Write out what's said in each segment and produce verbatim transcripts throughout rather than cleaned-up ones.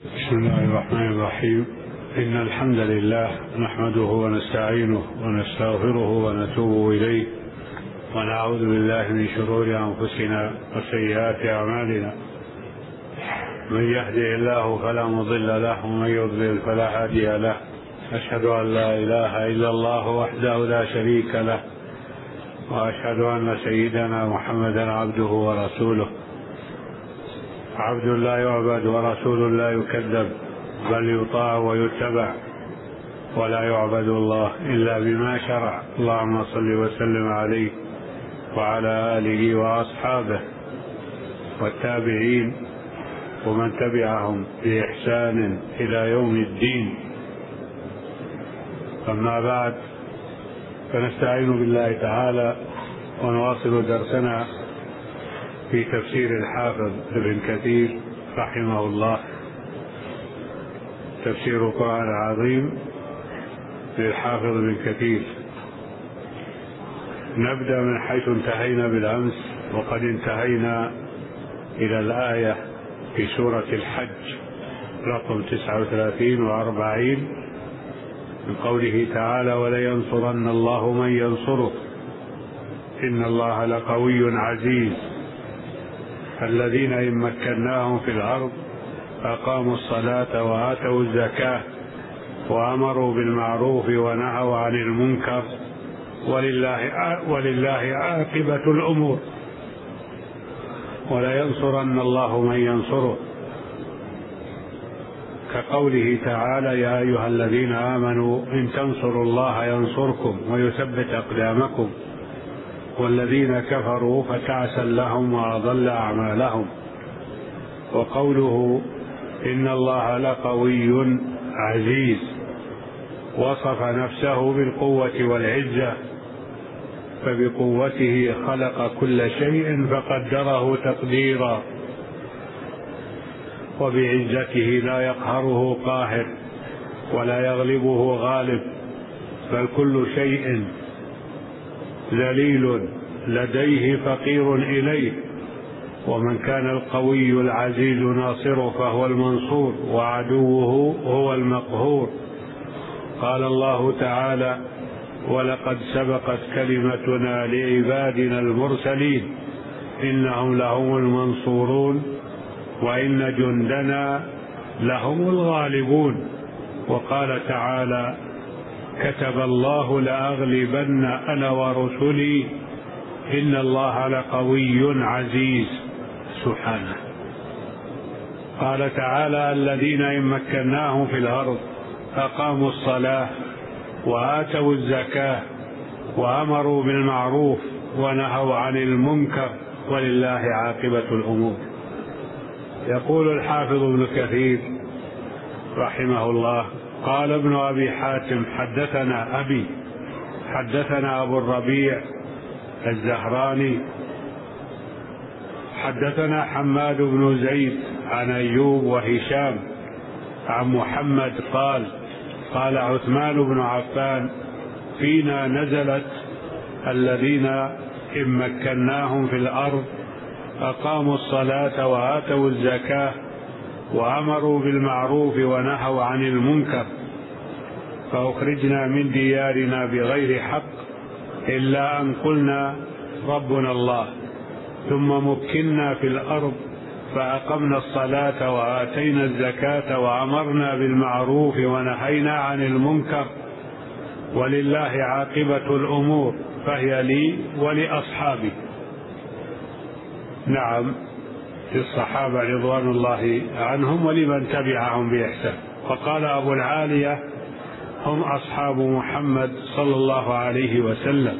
بسم الله الرحمن الرحيم. إن الحمد لله نحمده ونستعينه ونستغفره ونتوب إليه ونعوذ بالله من شرور أنفسنا وسيئات أعمالنا. من يهده الله فلا مضل له ومن يضلل فلا هادي له. أشهد أن لا إله إلا الله وحده لا شريك له، وأشهد أن سيدنا محمدا عبده ورسوله، عبد لا يعبد ورسول لا يكذب، بل يطاع ويتبع، ولا يعبد الله إلا بما شرع. اللهم صل وسلم عليه وعلى آله وأصحابه والتابعين ومن تبعهم بإحسان إلى يوم الدين. أما بعد، فنستعين بالله تعالى ونواصل درسنا في تفسير الحافظ ابن كثير رحمه الله، تفسير القرآن العظيم للحافظ ابن كثير. نبدأ من حيث انتهينا بالأمس، وقد انتهينا إلى الآية في سورة الحج رقم تسعة وثلاثين وأربعين من قوله تعالى: ولينصرن الله من ينصره إن الله لقوي عزيز. الذين إن مكناهم في الأرض أقاموا الصلاة وآتوا الزكاة وأمروا بالمعروف ونهوا عن المنكر ولله ولله عاقبة الأمور. ولينصرن الله من ينصره، كقوله تعالى: يا أيها الذين آمنوا إن تنصروا الله ينصركم ويثبت أقدامكم والذين كفروا فتعسا لهم وأضل أعمالهم. وقوله إن الله لقوي عزيز، وصف نفسه بالقوة والعزة، فبقوته خلق كل شيء فقدره تقديرا، وبعزته لا يقهره قاهر ولا يغلبه غالب، بل كل شيء ذليل لديه فقير إليه. ومن كان القوي العزيز ناصره فهو المنصور، وعدوه هو المقهور. قال الله تعالى: ولقد سبقت كلمتنا لعبادنا المرسلين إنهم لهم المنصورون وإن جندنا لهم الغالبون. وقال تعالى: كتب الله لأغلبن أنا ورسلي إن الله لقوي عزيز. سبحانه. قال تعالى: الذين إن مكناهم في الأرض أقاموا الصلاة وآتوا الزكاة وأمروا بالمعروف ونهوا عن المنكر ولله عاقبة الأمور. يقول الحافظ ابن كثير رحمه الله: قال ابن أبي حاتم: حدثنا أبي حدثنا أبو الربيع الزهراني حدثنا حماد بن زيد عن أيوب وهشام عن محمد قال: قال عثمان بن عفان: فينا نزلت الذين إن مكناهم في الأرض أقاموا الصلاة وآتوا الزكاة وأمروا بالمعروف ونهوا عن المنكر، فأخرجنا من ديارنا بغير حق إلا أن قلنا ربنا الله، ثم مكنا في الأرض فأقمنا الصلاة وآتينا الزكاة وأمرنا بالمعروف ونهينا عن المنكر ولله عاقبة الأمور، فهي لي ولأصحابي. نعم، للصحابة رضوان الله عنهم ولمن تبعهم بإحسان. وقال أبو العالية: هم أصحاب محمد صلى الله عليه وسلم.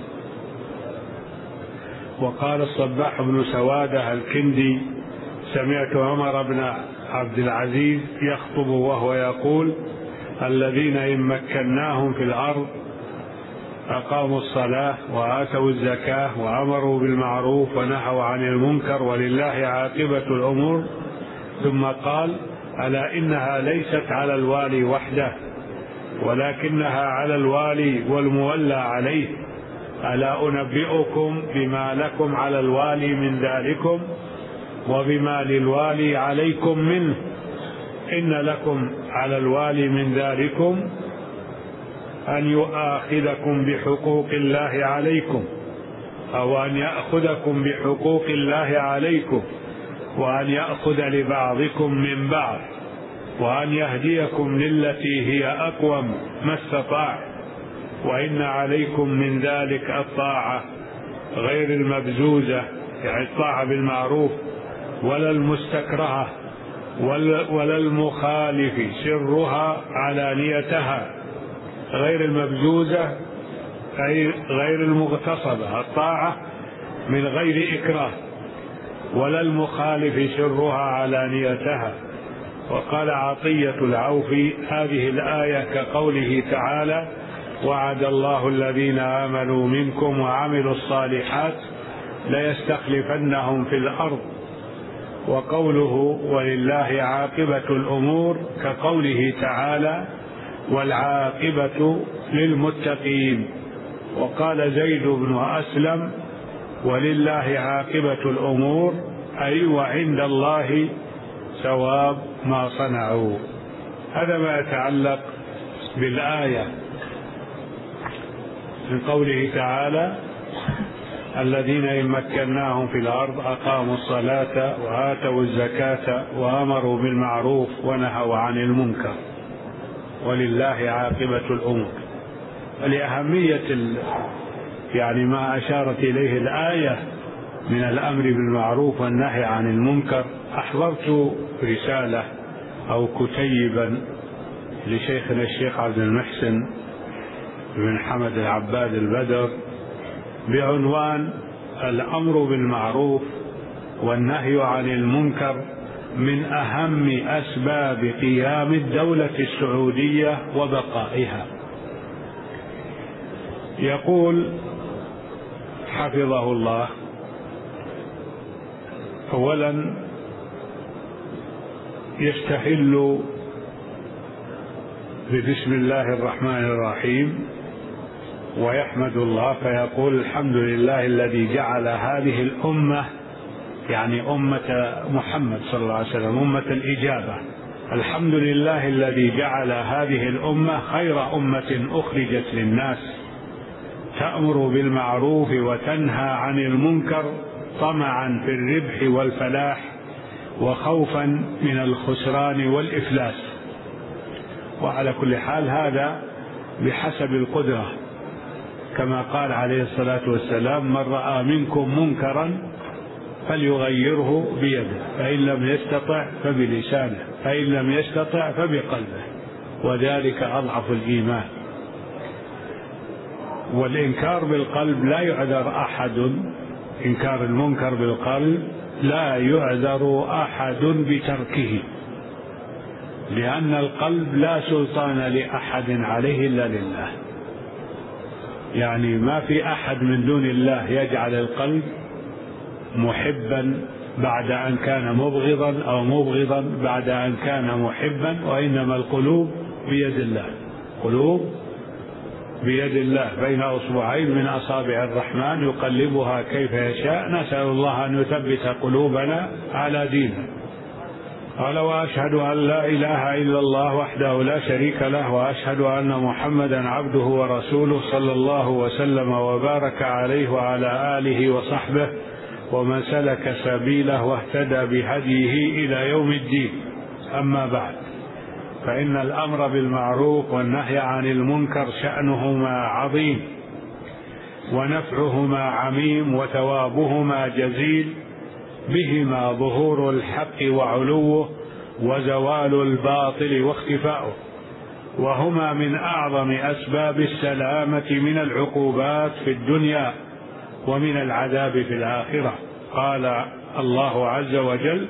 وقال الصباح بن سوادة الكندي: سمعت عمر بن عبد العزيز يخطب وهو يقول: الذين إن مكناهم في الأرض أقاموا الصلاة وآتوا الزكاة وأمروا بالمعروف ونهوا عن المنكر ولله عاقبة الأمور. ثم قال: ألا إنها ليست على الوالي وحده ولكنها على الوالي والمولى عليه. ألا أنبئكم بما لكم على الوالي من ذلكم وبما للوالي عليكم منه؟ إن لكم على الوالي من ذلكم أن يؤاخذكم بحقوق الله عليكم، أو أن يأخذكم بحقوق الله عليكم، وأن يأخذ لبعضكم من بعض، وأن يهديكم للتي هي أقوم ما استطاع، وإن عليكم من ذلك الطاعة غير المبزوزة، يعني الطاعة بالمعروف، ولا المستكرهة، ولا المخالف سرها علانيتها، غير المبزوزة أي غير المغتصبة، الطاعة من غير إكراه، ولا المخالف سرها علانيتها. وقال عطية العوفي: هذه الآية كقوله تعالى: وعد الله الذين آمنوا منكم وعملوا الصالحات ليستخلفنهم في الأرض. وقوله: ولله عاقبة الأمور كقوله تعالى: والعاقبة للمتقين. وقال زيد بن أسلم: ولله عاقبة الأمور، أي وعند الله ثواب ما صنعوا. هذا ما يتعلق بالآية من قوله تعالى: الذين إن مكناهم في الأرض أقاموا الصلاة وآتوا الزكاة وأمروا بالمعروف ونهوا عن المنكر ولله عاقبة الأمور. لأهمية يعني ما أشارت إليه الآية من الأمر بالمعروف والنهي عن المنكر، أحضرت رسالة أو كتيبا لشيخنا الشيخ عبد المحسن بن حمد العباد البدر بعنوان: الأمر بالمعروف والنهي عن المنكر من أهم أسباب قيام الدولة السعودية وبقائها. يقول حفظه الله: أولا، يستهل ببسم الله الرحمن الرحيم ويحمد الله فيقول: الحمد لله الذي جعل هذه الأمة، يعني أمة محمد صلى الله عليه وسلم، أمة الإجابة، الحمد لله الذي جعل هذه الأمة خير أمة أخرجت للناس، تأمر بالمعروف وتنهى عن المنكر طمعا في الربح والفلاح وخوفا من الخسران والإفلاس. وعلى كل حال هذا بحسب القدرة، كما قال عليه الصلاة والسلام: من رأى منكم منكرا فليغيره بيده، فإن لم يستطع فبلسانه، فإن لم يستطع فبقلبه، وذلك أضعف الإيمان. والإنكار بالقلب لا يعذر أحد، إنكار المنكر بالقلب لا يعذر أحد بتركه، لأن القلب لا سلطان لأحد عليه إلا لله. يعني ما في أحد من دون الله يجعل القلب محبا بعد أن كان مبغضا، أو مبغضا بعد أن كان محبا، وإنما القلوب بيد الله، قلوب بيد الله بين أصبعين من أصابع الرحمن يقلبها كيف يشاء، نسأل الله أن يثبت قلوبنا على دينه. قال: وأشهد أن لا إله إلا الله وحده لا شريك له، وأشهد أن محمدا عبده ورسوله، صلى الله وسلم وبارك عليه وعلى آله وصحبه ومن سلك سبيله واهتدى بهديه إلى يوم الدين. أما بعد، فإن الأمر بالمعروف والنهي عن المنكر شأنهما عظيم، ونفعهما عميم، وثوابهما جزيل، بهما ظهور الحق وعلوه، وزوال الباطل واختفاؤه، وهما من أعظم أسباب السلامة من العقوبات في الدنيا ومن العذاب في الآخرة. قال الله عز وجل: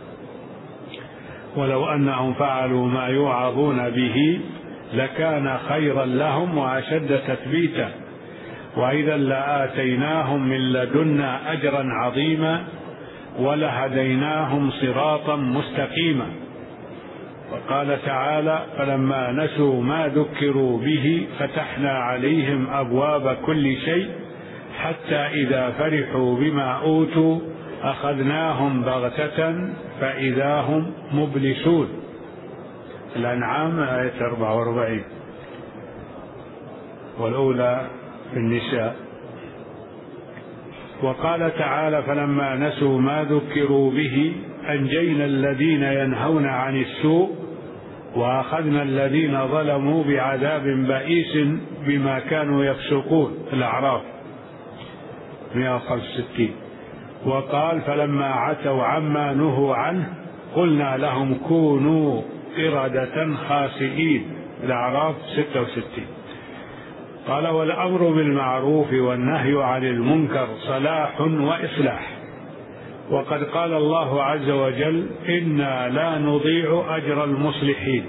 ولو أنهم فعلوا ما يوعظون به لكان خيرا لهم وأشد تثبيتا، وإذا لآتيناهم من لدنا أجرا عظيما ولهديناهم صراطا مستقيما. وقال تعالى: فلما نسوا ما ذكروا به فتحنا عليهم أبواب كل شيء حتى إذا فرحوا بما أوتوا أخذناهم بغتة فإذا هم مبلسون. الأنعام آية أربعة وأربعين، والأولى في النساء. وقال تعالى: فلما نسوا ما ذكروا به أنجينا الذين ينهون عن السوء وأخذنا الذين ظلموا بعذاب بئيس بما كانوا يفسقون. الأعراف مئة وخمسة وستين. وقال: فلما عتوا عما نهوا عنه قلنا لهم كونوا قردة خاسئين. الأعراف ستة وستين. قال: والأمر بالمعروف والنهي عن المنكر صلاح وإصلاح. وقد قال الله عز وجل: إنا لا نضيع أجر المصلحين.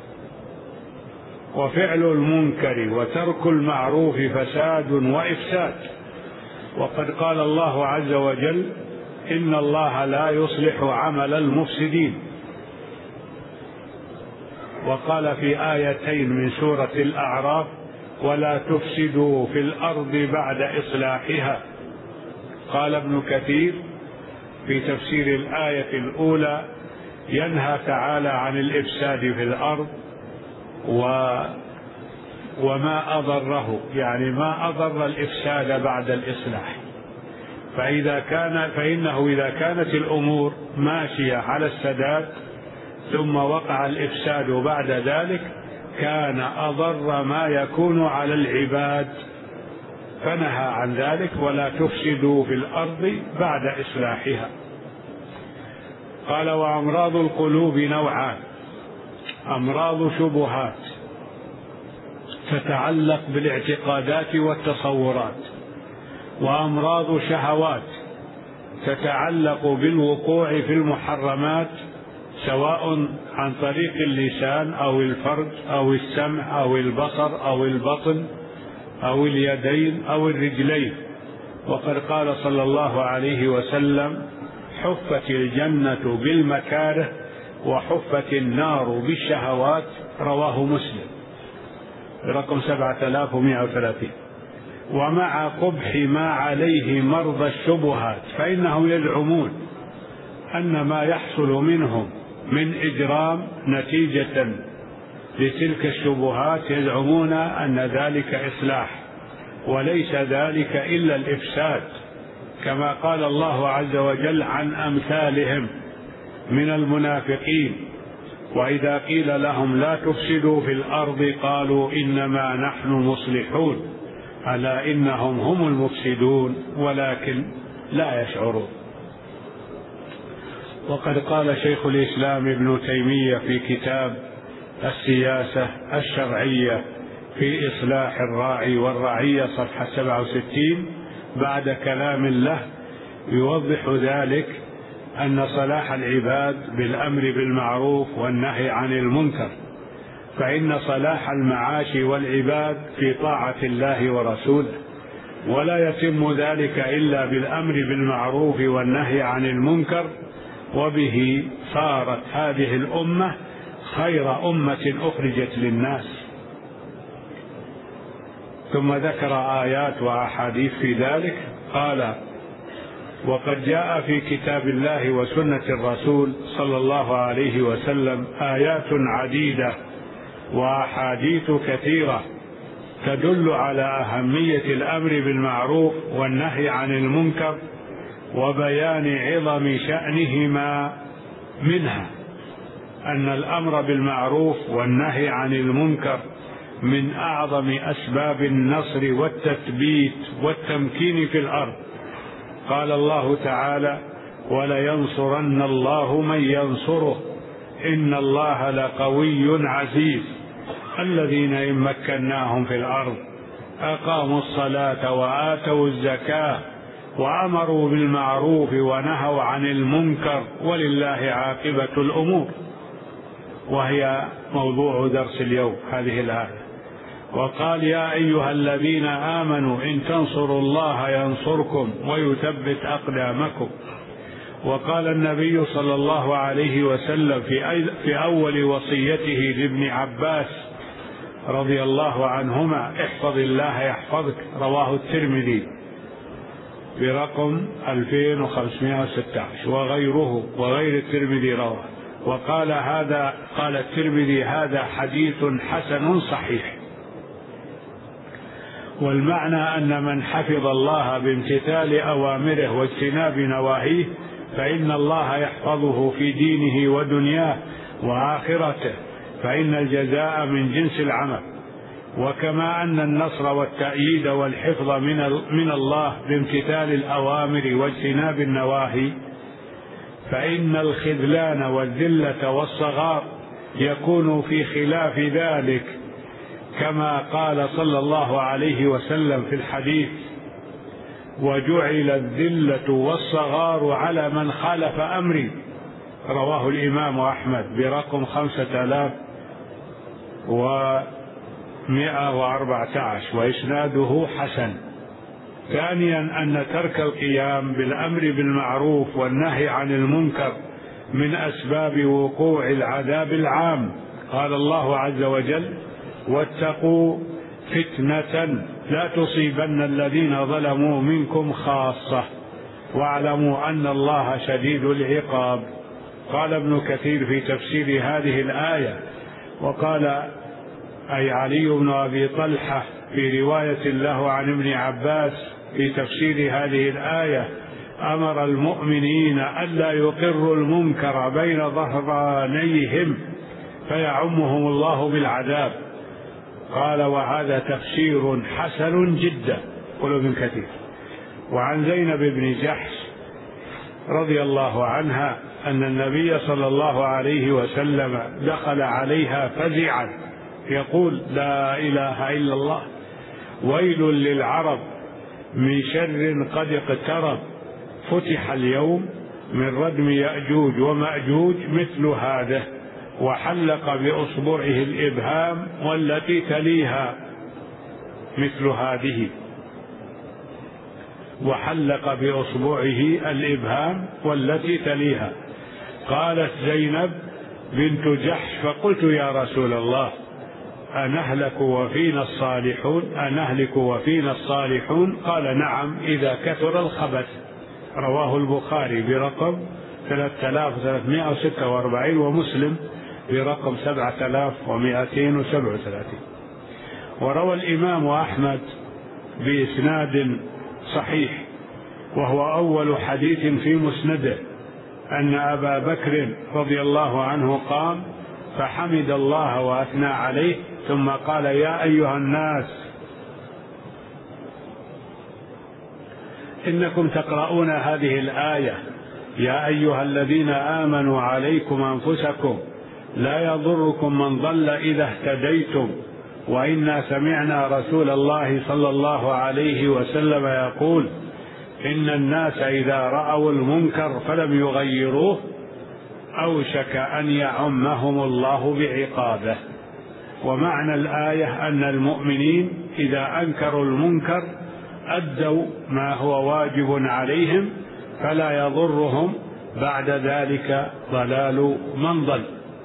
وفعل المنكر وترك المعروف فساد وإفساد. وقد قال الله عز وجل: إن الله لا يصلح عمل المفسدين. وقال في آيتين من سورة الأعراف: ولا تفسدوا في الأرض بعد إصلاحها. قال ابن كثير في تفسير الآية الأولى: ينهى تعالى عن الإفساد في الأرض و وما أضره، يعني ما أضر الإفساد بعد الإصلاح. فإذا كان فإنه إذا كانت الأمور ماشية على السداد ثم وقع الإفساد بعد ذلك كان أضر ما يكون على العباد، فنهى عن ذلك: ولا تفسدوا في الأرض بعد إصلاحها. قال: وأمراض القلوب نوعان: أمراض شبهات تتعلق بالاعتقادات والتصورات، وأمراض شهوات تتعلق بالوقوع في المحرمات سواء عن طريق اللسان أو الفرج أو السمع أو البصر أو البطن أو اليدين أو الرجلين. وقد قال صلى الله عليه وسلم: حفت الجنة بالمكاره وحفت النار بالشهوات. رواه مسلم رقم سبعة آلاف ومئة وثلاثين. ومع قبح ما عليه مرضى الشبهات فإنهم يزعمون أن ما يحصل منهم من إجرام نتيجة لتلك الشبهات، يزعمون أن ذلك إصلاح، وليس ذلك إلا الإفساد، كما قال الله عز وجل عن أمثالهم من المنافقين: وإذا قيل لهم لا تفسدوا في الأرض قالوا إنما نحن مصلحون ألا إنهم هم المفسدون ولكن لا يشعرون. وقد قال شيخ الإسلام ابن تيمية في كتاب السياسة الشرعية في إصلاح الراعي والرعية صفحة سبعة وستين بعد كلام له يوضح ذلك: أن صلاح العباد بالأمر بالمعروف والنهي عن المنكر، فإن صلاح المعاش والعباد في طاعة الله ورسوله، ولا يتم ذلك إلا بالأمر بالمعروف والنهي عن المنكر، وبه صارت هذه الأمة خير أمة أخرجت للناس. ثم ذكر آيات وأحاديث في ذلك. قال: وقد جاء في كتاب الله وسنة الرسول صلى الله عليه وسلم آيات عديدة وأحاديث كثيرة تدل على أهمية الأمر بالمعروف والنهي عن المنكر وبيان عظم شأنهما. منها أن الأمر بالمعروف والنهي عن المنكر من أعظم أسباب النصر والتثبيت والتمكين في الأرض. قال الله تعالى: ولينصرن الله من ينصره إن الله لقوي عزيز. الذين إن مكناهم في الأرض أقاموا الصلاة وآتوا الزكاة وأمروا بالمعروف ونهوا عن المنكر ولله عاقبة الأمور. وهي موضوع درس اليوم هذه الآية. وقال: يا أيها الذين آمنوا إن تنصروا الله ينصركم ويثبت أقدامكم. وقال النبي صلى الله عليه وسلم في أول وصيته لابن عباس رضي الله عنهما: احفظ الله يحفظك. رواه الترمذي برقم ألفين وخمسمائة وستة عشر وغيره وغير الترمذي رواه. وقال هذا قال الترمذي هذا حديث حسن صحيح. والمعنى أن من حفظ الله بامتثال أوامره واجتناب نواهيه فإن الله يحفظه في دينه ودنياه وآخرته، فإن الجزاء من جنس العمل. وكما أن النصر والتأييد والحفظ من الله بامتثال الأوامر واجتناب النواهي، فإن الخذلان والذلة والصغار يكون في خلاف ذلك، كما قال صلى الله عليه وسلم في الحديث: وجعل الذلة والصغار على من خالف أمري، رواه الإمام أحمد برقم خمسة آلاف ومائة وأربعة عشر وإسناده حسن. ثانيا أن ترك القيام بالأمر بالمعروف والنهي عن المنكر من أسباب وقوع العذاب العام. قال الله عز وجل: واتقوا فتنة لا تصيبن الذين ظلموا منكم خاصة واعلموا أن الله شديد العقاب. قال ابن كثير في تفسير هذه الآية، وقال أي علي بن أبي طلحة في رواية له عن ابن عباس في تفسير هذه الآية: أمر المؤمنين ألا يقروا المنكر بين ظهرانيهم فيعمهم الله بالعذاب. قال: وهذا تفسير حسن جدا. قال ابن كثير. وعن زينب بن جحش رضي الله عنها أن النبي صلى الله عليه وسلم دخل عليها فزعا يقول: لا إله إلا الله، ويل للعرب من شر قد اقترب، فتح اليوم من ردم يأجوج ومأجوج مثل هذا، وحلق بأصبعه الإبهام والتي تليها مثل هذه، وحلق بأصبعه الإبهام والتي تليها. قالت زينب بنت جحش: فقلت يا رسول الله أنهلك وفينا الصالحون أنهلك وفينا الصالحون؟ قال: نعم إذا كثر الخبث. رواه البخاري برقم ثلاثة آلاف وثلاثمائة وستة وأربعين ومسلم برقم سبعة آلاف ومائتين وسبعة وثلاثين. وروى الإمام أحمد بإسناد صحيح وهو أول حديث في مسنده أن أبا بكر رضي الله عنه قام فحمد الله وأثنى عليه ثم قال: يا أيها الناس إنكم تقرؤون هذه الآية: يا أيها الذين آمنوا عليكم أنفسكم لا يضركم من ضل إذا اهتديتم، وإنا سمعنا رسول الله صلى الله عليه وسلم يقول: إن الناس إذا رأوا المنكر فلم يغيروه أوشك أن يعمهم الله بعقابه. ومعنى الآية أن المؤمنين إذا أنكروا المنكر أدوا ما هو واجب عليهم فلا يضرهم بعد ذلك ضلال من ضل.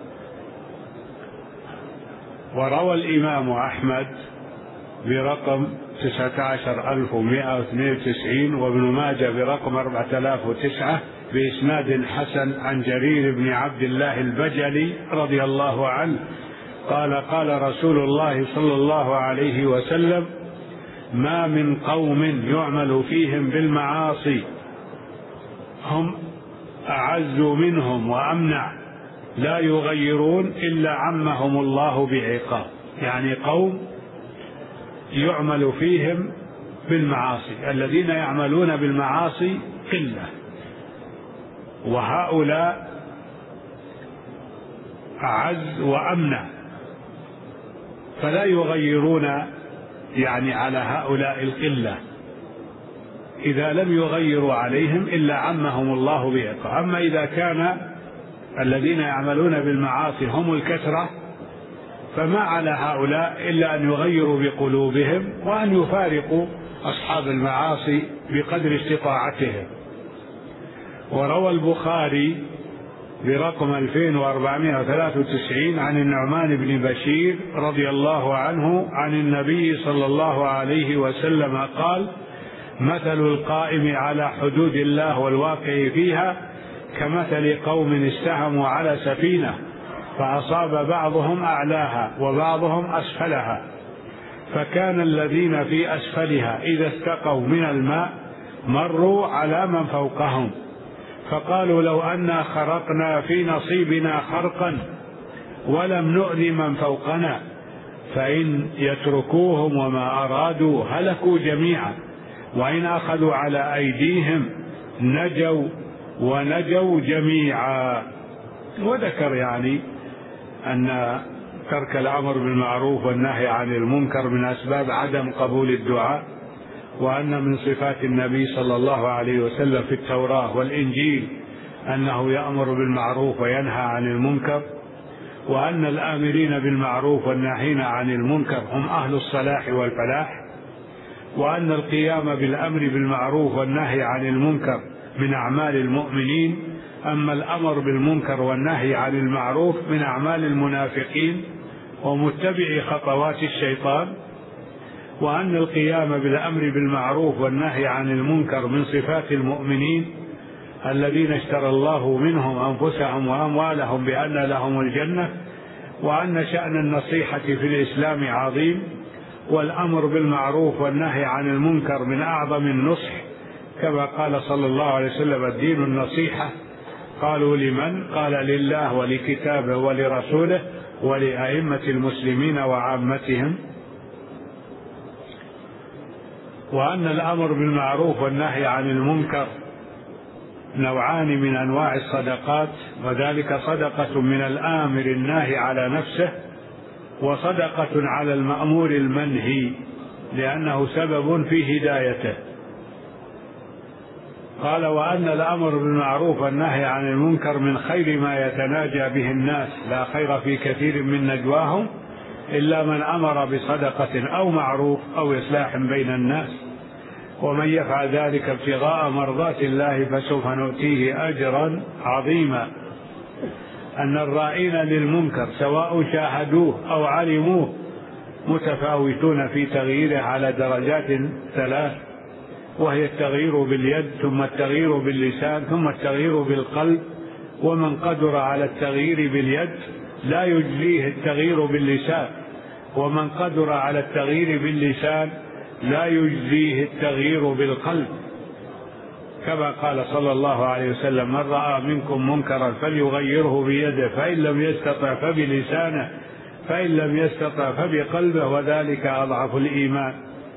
وروى الإمام أحمد برقم تسعة عشر ألف ومائة واثنين وتسعين وابن ماجه برقم أربعة آلاف وتسعة بإسناد حسن عن جرير بن عبد الله البجلي رضي الله عنه قال: قال رسول الله صلى الله عليه وسلم: ما من قوم يعمل فيهم بالمعاصي هم أعز منهم وأمنع لا يغيرون إلا عمهم الله بعقاب. يعني قوم يعمل فيهم بالمعاصي، الذين يعملون بالمعاصي قلة، وهؤلاء أعز وأمنع فلا يغيرون يعني على هؤلاء القلة، إذا لم يغيروا عليهم إلا عمهم الله بعقاب. أما إذا كان الذين يعملون بالمعاصي هم الكثرة فما على هؤلاء إلا أن يغيروا بقلوبهم وأن يفارقوا أصحاب المعاصي بقدر استطاعتهم. وروى البخاري برقم ألفين وأربعمائة وثلاثة وتسعين عن النعمان بن بشير رضي الله عنه عن النبي صلى الله عليه وسلم قال: مثل القائم على حدود الله والواقع فيها كمثل قوم استهموا على سفينة فأصاب بعضهم أعلاها وبعضهم أسفلها، فكان الذين في أسفلها إذا استقوا من الماء مروا على من فوقهم، فقالوا لو أنا خرقنا في نصيبنا خرقا ولم نؤذ من فوقنا، فإن يتركوهم وما أرادوا هلكوا جميعا، وإن أخذوا على أيديهم نجوا ونجوا جميعا. وذكر يعني أن ترك الأمر بالمعروف والنهي عن المنكر من أسباب عدم قبول الدعاء، وأن من صفات النبي صلى الله عليه وسلم في التوراة والإنجيل أنه يأمر بالمعروف وينهى عن المنكر، وأن الآمرين بالمعروف والناهين عن المنكر هم أهل الصلاح والفلاح، وأن القيام بالأمر بالمعروف والنهي عن المنكر من أعمال المؤمنين، أما الأمر بالمنكر والنهي عن المعروف من أعمال المنافقين ومتبعي خطوات الشيطان، وأن القيام بالأمر بالمعروف والنهي عن المنكر من صفات المؤمنين الذين اشترى الله منهم أنفسهم وأموالهم بأن لهم الجنة، وأن شأن النصيحة في الإسلام عظيم، والأمر بالمعروف والنهي عن المنكر من أعظم النصح، كما قال صلى الله عليه وسلم الدين النصيحة. قالوا لمن؟ قال لله ولكتابه ولرسوله ولأئمة المسلمين وعامتهم. وأن الأمر بالمعروف والنهي عن المنكر نوعان من أنواع الصدقات، وذلك صدقة من الآمر الناهي على نفسه، وصدقة على المأمور المنهي لأنه سبب في هدايته. قال وأن الأمر بالمعروف والنهي عن المنكر من خير ما يتناجى به الناس، لا خير في كثير من نجواهم إلا من أمر بصدقة أو معروف أو إصلاح بين الناس، ومن يفعل ذلك ابتغاء مرضات الله فسوف نؤتيه أجرا عظيما. أن الرائين للمنكر سواء شاهدوه أو علموه متفاوتون في تغييره على درجات ثلاث، وهي التغيير باليد، ثم التغيير باللسان، ثم التغيير بالقلب. ومن قدر على التغيير باليد لا يجزيه التغيير باللسان، ومن قدر على التغيير باللسان لا يجزيه التغيير بالقلب، كما قال صلى الله عليه وسلم من رأى منكم منكرا فليغيره بيده، فإن لم يستطع فبلسانه، فإن لم يستطع فبقلبه، وذلك أضعف الإيمان،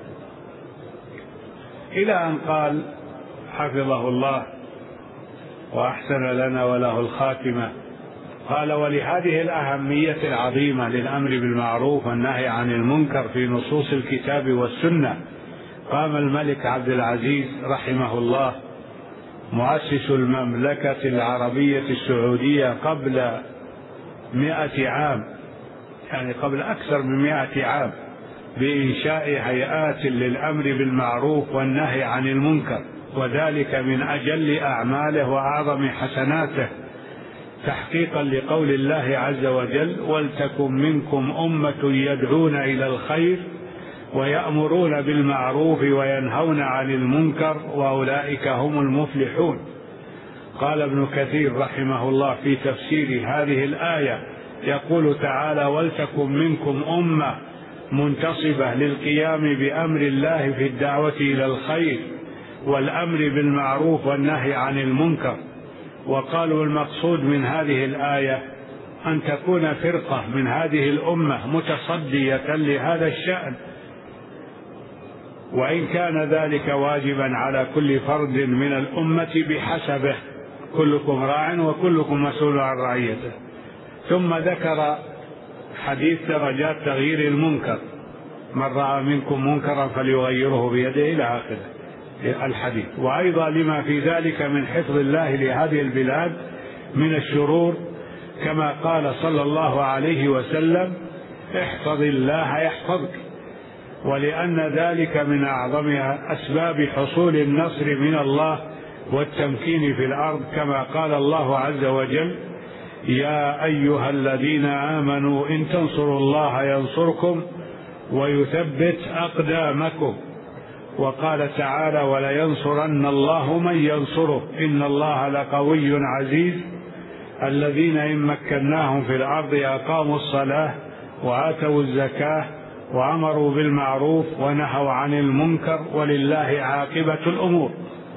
إلى أن قال حفظه الله وأحسن لنا وله الخاتمة. قال ولهذه الأهمية العظيمة للأمر بالمعروف والنهي عن المنكر في نصوص الكتاب والسنة قام الملك عبد العزيز رحمه الله مؤسس المملكة العربية السعودية قبل مئة عام، يعني قبل أكثر من مئة عام، بإنشاء هيئات للأمر بالمعروف والنهي عن المنكر، وذلك من أجل أعماله وأعظم حسناته، تحقيقا لقول الله عز وجل ولتكن منكم أمة يدعون إلى الخير ويأمرون بالمعروف وينهون عن المنكر وأولئك هم المفلحون. قال ابن كثير رحمه الله في تفسير هذه الآية يقول تعالى ولتكن منكم أمة منتصبة للقيام بأمر الله في الدعوة إلى الخير والأمر بالمعروف والنهي عن المنكر. وقالوا المقصود من هذه الآية أن تكون فرقة من هذه الأمة متصدية لهذا الشأن، وإن كان ذلك واجبا على كل فرد من الأمة بحسبه، كلكم راع وكلكم مسؤول عن رعيته. ثم ذكر حديث درجات تغيير المنكر، من رأى منكم منكرا فليغيره بيده إلى آخره الحديث، وأيضا لما في ذلك من حفظ الله لهذه البلاد من الشرور، كما قال صلى الله عليه وسلم احفظ الله يحفظك، ولأن ذلك من أعظم أسباب حصول النصر من الله والتمكين في الأرض، كما قال الله عز وجل يا أيها الذين آمنوا إن تنصروا الله ينصركم ويثبت أقدامكم وقال تعالى: ولينصرن الله من ينصره إن الله لقوي عزيز. الذين إن مكناهم في الأرض أقاموا الصلاة وآتوا الزكاة وأمروا بالمعروف ونهوا عن المنكر ولله عاقبة الأمور.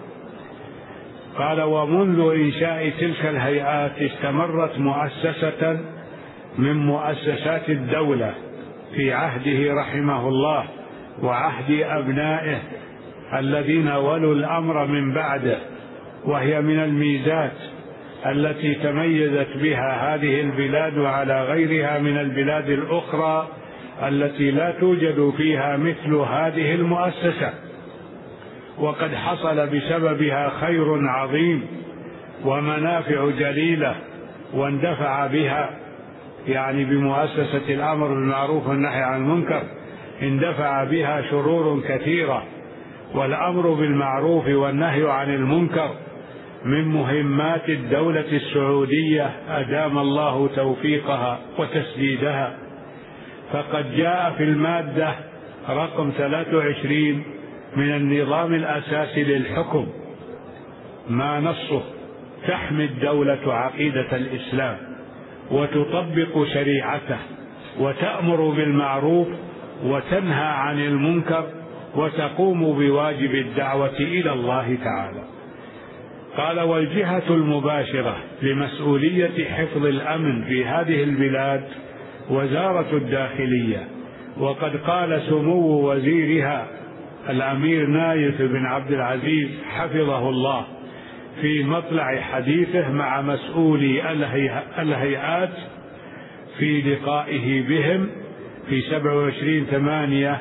قال: ومنذ إنشاء تلك الهيئات استمرت مؤسسة من مؤسسات الدولة في عهده رحمه الله وعهد أبنائه الذين ولوا الأمر من بعده، وهي من الميزات التي تميزت بها هذه البلاد على غيرها من البلاد الأخرى التي لا توجد فيها مثل هذه المؤسسة، وقد حصل بسببها خير عظيم ومنافع جليلة، واندفع بها يعني بمؤسسة الأمر بالمعروف والنهي عن المنكر اندفع بها شرور كثيرة. والأمر بالمعروف والنهي عن المنكر من مهمات الدولة السعودية أدام الله توفيقها وتسديدها، فقد جاء في المادة رقم ثلاثة وعشرين من النظام الأساسي للحكم ما نصه: تحمي الدولة عقيدة الإسلام وتطبق شريعته وتأمر بالمعروف وتنهى عن المنكر وتقوم بواجب الدعوة إلى الله تعالى. قال: والجهة المباشرة لمسؤولية حفظ الأمن في هذه البلاد وزارة الداخلية، وقد قال سمو وزيرها الأمير نايف بن عبد العزيز حفظه الله في مطلع حديثه مع مسؤولي الهيئات في لقائه بهم في سبعة وعشرين ثمانية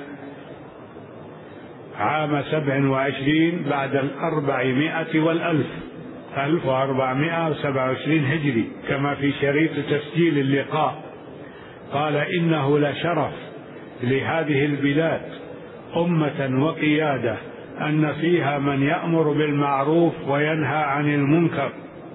عام سبع وعشرين بعد الأربعمائة والألف ألف وأربعمائة وسبعة وعشرين هجري كما في شريط تسجيل اللقاء. قال: إنه لشرف لهذه البلاد أمة وقيادة أن فيها من يأمر بالمعروف وينهى عن المنكر،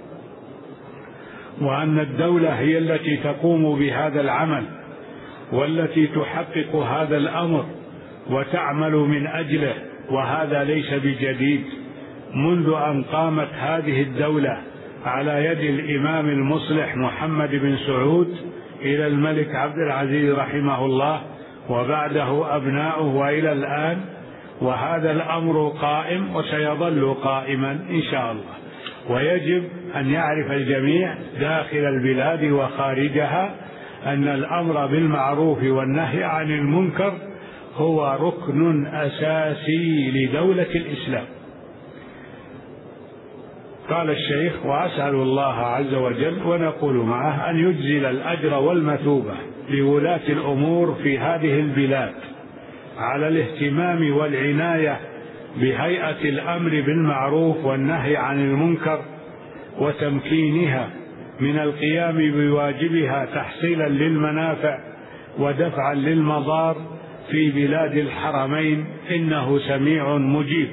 وأن الدولة هي التي تقوم بهذا العمل والتي تحقق هذا الأمر وتعمل من أجله. وهذا ليس بجديد، منذ أن قامت هذه الدولة على يد الإمام المصلح محمد بن سعود إلى الملك عبد العزيز رحمه الله وبعده أبناؤه وإلى الآن، وهذا الأمر قائم وسيظل قائما إن شاء الله. ويجب أن يعرف الجميع داخل البلاد وخارجها أن الأمر بالمعروف والنهي عن المنكر هو ركن أساسي لدولة الإسلام. قال الشيخ: وأسأل الله عز وجل ونقول معه أن يجزل الأجر والمثوبة لولاة الأمور في هذه البلاد على الاهتمام والعناية بهيئة الأمر بالمعروف والنهي عن المنكر وتمكينها من القيام بواجبها تحصيلا للمنافع ودفعا للمضار في بلاد الحرمين، إنه سميع مجيب.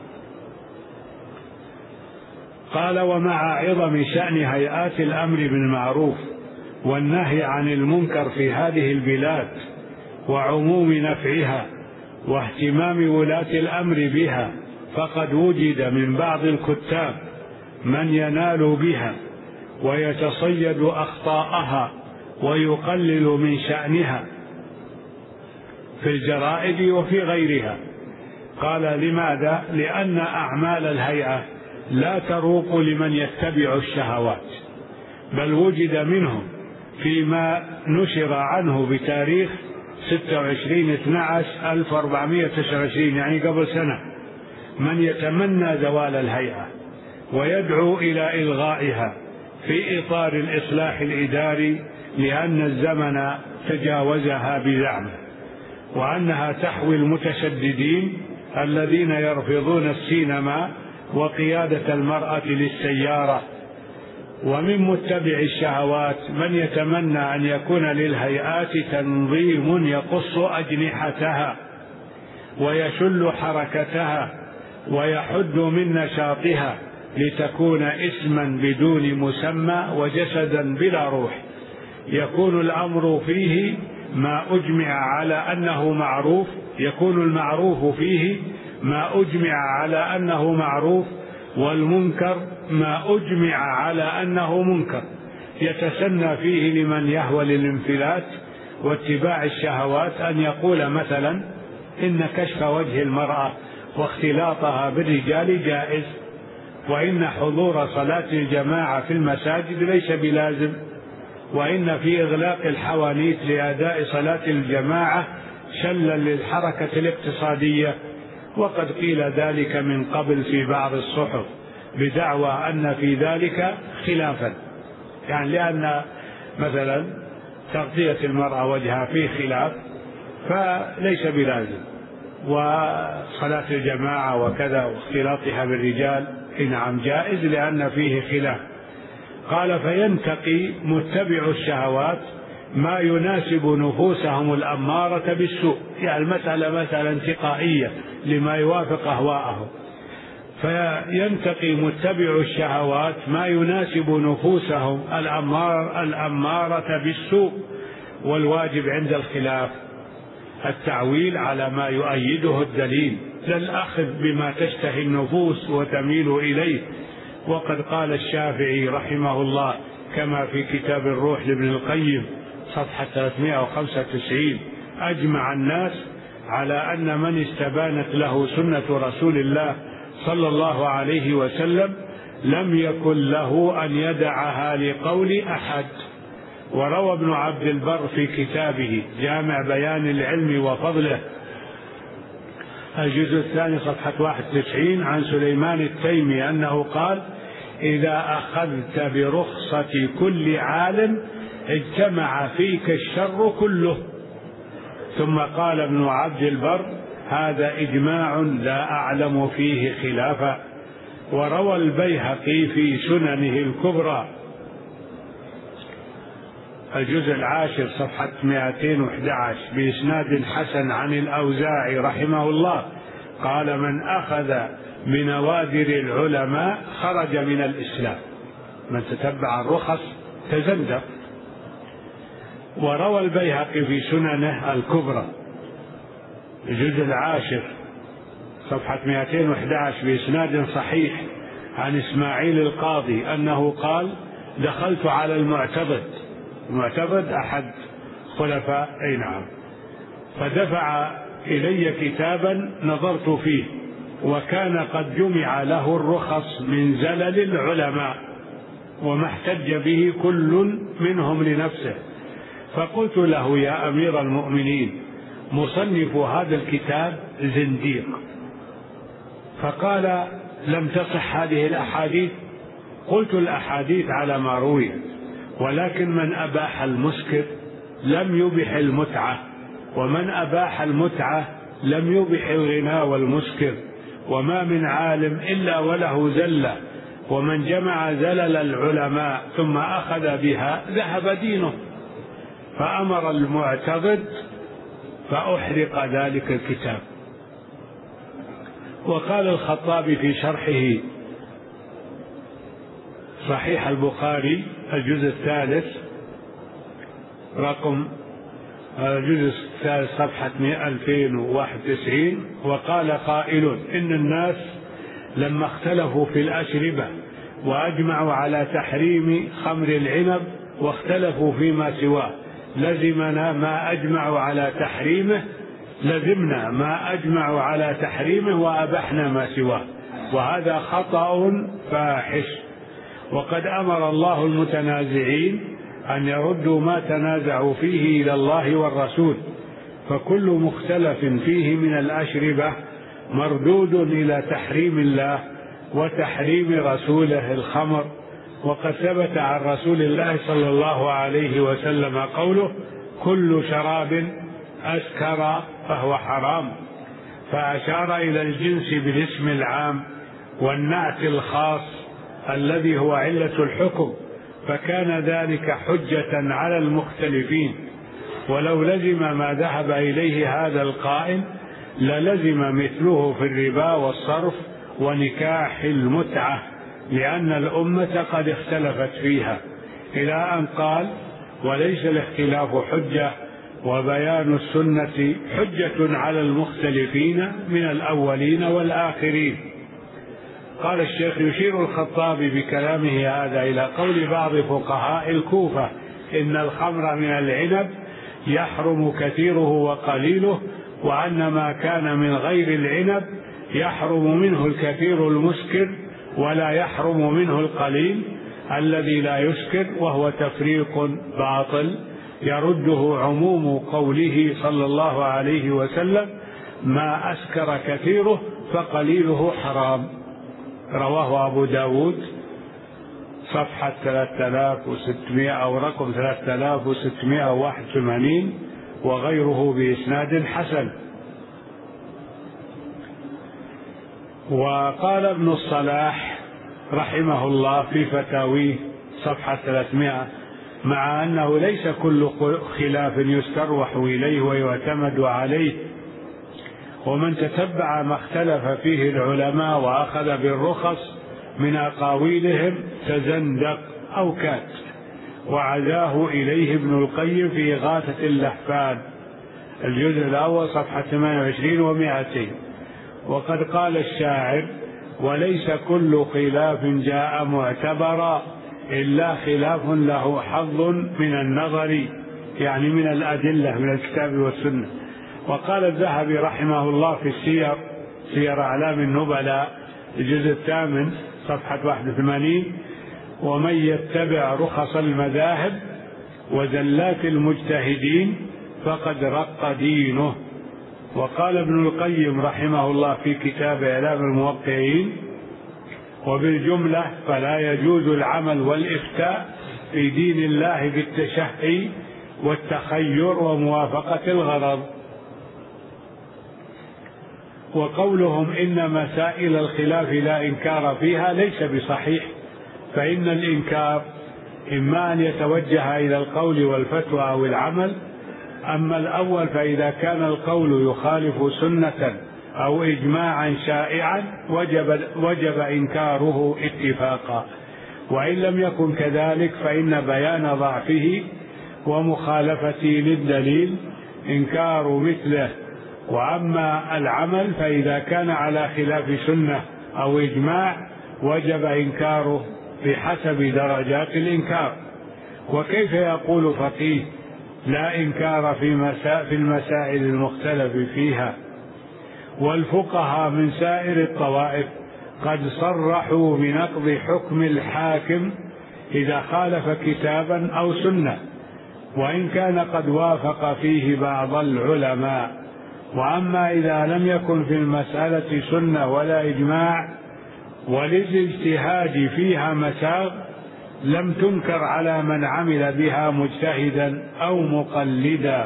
قال: ومع عظم شأن هيئات الأمر بالمعروف والنهي عن المنكر في هذه البلاد وعموم نفعها واهتمام ولاة الأمر بها، فقد وجد من بعض الكتاب من ينال بها ويتصيد أخطاءها ويقلل من شأنها في الجرائد وفي غيرها. قال: لماذا؟ لأن أعمال الهيئة لا تروق لمن يتبع الشهوات، بل وجد منهم فيما نشر عنه بتاريخ ستة وعشرين اثنا عشر ألف وأربعمائة وتسعة وعشرين يعني قبل سنة من يتمنى زوال الهيئة ويدعو إلى إلغائها في إطار الإصلاح الإداري، لأن الزمن تجاوزها بزعمه، وأنها تحوي المتشددين الذين يرفضون السينما وقيادة المرأة للسيارة، ومن متبع الشهوات من يتمنى أن يكون للهيئات تنظيم يقص أجنحتها ويشل حركتها ويحد من نشاطها لتكون اسما بدون مسمى وجسدا بلا روح، يكون الأمر فيه ما أجمع على أنه معروف، يكون المعروف فيه ما أجمع على أنه معروف، والمنكر ما أجمع على أنه منكر، يتسنى فيه لمن يهوى للانفلات واتباع الشهوات أن يقول مثلا إن كشف وجه المرأة واختلاطها بالرجال جائز، وإن حضور صلاة الجماعة في المساجد ليس بلازم، وإن في إغلاق الحوانيت لأداء صلاة الجماعة شلا للحركة الاقتصادية. وقد قيل ذلك من قبل في بعض الصحف بدعوى أن في ذلك خلافا، يعني لأن مثلا تغطية المرأة وجهها فيه خلاف فليس بلازم، وصلاة الجماعة وكذا واختلاطها بالرجال نعم جائز لأن فيه خلاف. قال فينتقي متبع الشهوات ما يناسب نفوسهم الأمارة بالسوء، يعني المسألة مسألة انتقائية لما يوافق أهواءهم، فينتقي متبع الشهوات ما يناسب نفوسهم الأمار الأمارة بالسوء. والواجب عند الخلاف التعويل على ما يؤيده الدليل، لا الأخذ بما تشتهي النفوس وتميل إليه. وقد قال الشافعي رحمه الله كما في كتاب الروح لابن القيم صفحة ثلاثمائة وخمسة وتسعين: أجمع الناس على أن من استبانت له سنة رسول الله صلى الله عليه وسلم لم يكن له أن يدعها لقول أحد. وروى ابن عبد البر في كتابه جامع بيان العلم وفضله الجزء الثاني صفحة واحد وتسعين عن سليمان التيمي أنه قال: إذا أخذت برخصة كل عالم اجتمع فيك الشر كله. ثم قال ابن عبد البر: هذا إجماع لا أعلم فيه خلافا. وروى البيهقي في سننه الكبرى الجزء العاشر صفحة مئتين وأحد عشر بإسناد حسن عن الأوزاعي رحمه الله قال: من أخذ بنوادر العلماء خرج من الإسلام، من تتبع الرخص تزندق. وروى البيهقي في سننه الكبرى الجزء العاشر صفحة مئتين وأحد عشر بإسناد صحيح عن إسماعيل القاضي أنه قال: دخلت على المعتضد، المعتضد أحد خلفاء أي نعم، فدفع إلي كتابا نظرت فيه وكان قد جمع له الرخص من زلل العلماء وما احتج به كل منهم لنفسه، فقلت له: يا أمير المؤمنين، مصنف هذا الكتاب زنديق. فقال: لم تصح هذه الأحاديث؟ قلت: الأحاديث على ما روي، ولكن من أباح المسكر لم يبح المتعة، ومن أباح المتعة لم يبح الغنى والمسكر، وما من عالم إلا وله زلة، ومن جمع زلل العلماء ثم أخذ بها ذهب دينه. فأمر المعتضد فأحرق ذلك الكتاب. وقال الخطابي في شرحه صحيح البخاري الجزء الثالث رقم الجزء الثالث صفحة ألفين وواحد وتسعين: وقال قائل: إن الناس لما اختلفوا في الأشربة وأجمعوا على تحريم خمر العنب واختلفوا فيما سواه لزمنا ما أجمعوا على تحريمه لزمنا ما أجمعوا على تحريمه وأبحنا ما سواه، وهذا خطأ فاحش. وقد أمر الله المتنازعين أن يردوا ما تنازعوا فيه إلى الله والرسول، فكل مختلف فيه من الأشربة مردود إلى تحريم الله وتحريم رسوله الخمر. وقد ثبت عن رسول الله صلى الله عليه وسلم قوله: كل شراب أسكر فهو حرام، فأشار إلى الجنس بالاسم العام والنعت الخاص الذي هو علة الحكم، فكان ذلك حجة على المختلفين. ولو لزم ما ذهب إليه هذا القائل للزم مثله في الربا والصرف ونكاح المتعة، لأن الأمة قد اختلفت فيها، إلى أن قال: وليس الاختلاف حجة وبيان السنة حجة على المختلفين من الأولين والآخرين. قال الشيخ: يشير الخطابي بكلامه هذا إلى قول بعض فقهاء الكوفة إن الخمر من العنب يحرم كثيره وقليله، وأن ما كان من غير العنب يحرم منه الكثير المسكر ولا يحرم منه القليل الذي لا يسكر، وهو تفريق باطل يرده عموم قوله صلى الله عليه وسلم: ما أسكر كثيره فقليله حرام. رواه أبو داود صفحة ثلاثة آلاف وستمائة أو رقم ثلاثة آلاف وستمائة وواحد وثمانين، وغيره بإسناد حسن. وقال ابن الصلاح رحمه الله في فتاويه صفحة ثلاثمائة: مع أنه ليس كل خلاف يستروح إليه ويعتمد عليه، ومن تتبع ما اختلف فيه العلماء وأخذ بالرخص من أقاويلهم تزندق أو كات، وعزاه إليه ابن القيم في إغاثة اللهفان الجزء الأول صفحة ثمانية وعشرين ومائتين. وقد قال الشاعر: وليس كل خلاف جاء معتبرا إلا خلاف له حظ من النظر، يعني من الأدلة من الكتاب والسنة. وقال الذهبي رحمه الله في السير سير أعلام النبلاء الجزء الثامن صفحة واحد وثمانين: ومن يتبع رخص المذاهب وزلات المجتهدين فقد رق دينه. وقال ابن القيم رحمه الله في كتاب إعلام الموقعين: وبالجملة فلا يجوز العمل والإفتاء في دين الله بالتشهي والتخير وموافقة الغرض. وقولهم إن مسائل الخلاف لا إنكار فيها ليس بصحيح، فإن الإنكار إما أن يتوجه إلى القول والفتوى أو العمل. أما الأول فإذا كان القول يخالف سنة أو إجماعا شائعا وجب, وجب إنكاره اتفاقا، وإن لم يكن كذلك فإن بيان ضعفه ومخالفته للدليل إنكار مثله. وأما العمل فإذا كان على خلاف سنة أو إجماع وجب إنكاره بحسب درجات الإنكار. وكيف يقول فقيه لا إنكار في, مسا في المسائل المختلف فيها؟ والفقهاء من سائر الطوائف قد صرحوا بنقض حكم الحاكم إذا خالف كتابا أو سنة، وإن كان قد وافق فيه بعض العلماء. وأما إذا لم يكن في المسألة سنة ولا إجماع وللاجتهاد فيها مساغ لم تنكر على من عمل بها مجتهدا أو مقلدا.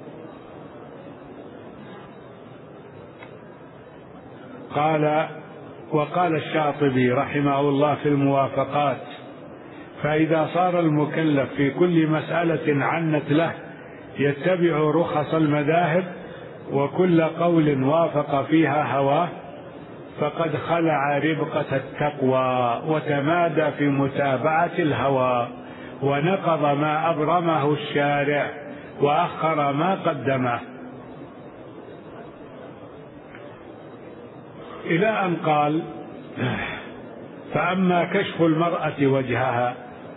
قال وقال الشاطبي رحمه الله في الموافقات: فإذا صار المكلف في كل مسألة عنت له يتبع رخص المذاهب وكل قول وافق فيها هواه فقد خلع ربقة التقوى وتمادى في متابعة الهوى، ونقض ما أبرمه الشارع وأخر ما قدمه. إلى أن قال: فأما كشف المرأة وجهها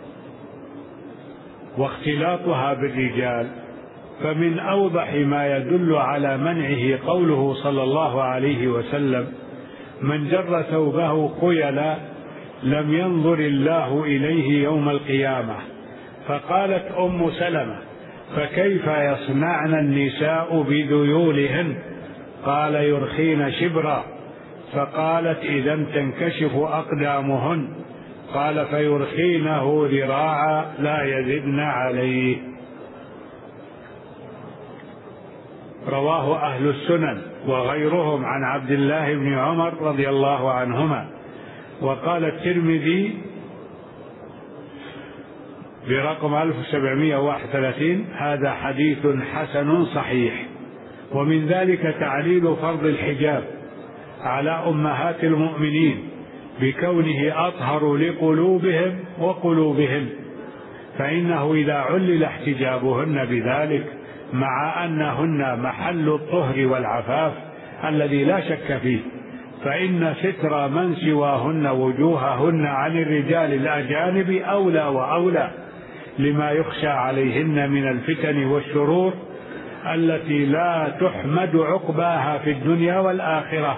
واختلاطها بالرجال فمن أوضح ما يدل على منعه قوله صلى الله عليه وسلم: من جر ثوبه خيلا لم ينظر الله إليه يوم القيامة. فقالت أم سلمة: فكيف يصنعن النساء بذيولهن؟ قال: يرخين شبرا. فقالت: إذا تنكشف أقدامهن. قال: فيرخينه ذراعا لا يزدن عليه. رواه أهل السنن وغيرهم عن عبد الله بن عمر رضي الله عنهما. وقال الترمذي برقم ألف وسبعمائة وواحد وثلاثين: هذا حديث حسن صحيح. ومن ذلك تعليل فرض الحجاب على أمهات المؤمنين بكونه أطهر لقلوبهم وقلوبهم، فإنه إذا علل احتجابهن بذلك مع أنهن محل الطهر والعفاف الذي لا شك فيه، فإن ستر من سواهن وجوههن عن الرجال الأجانب أولى وأولى لما يخشى عليهن من الفتن والشرور التي لا تحمد عقباها في الدنيا والآخرة.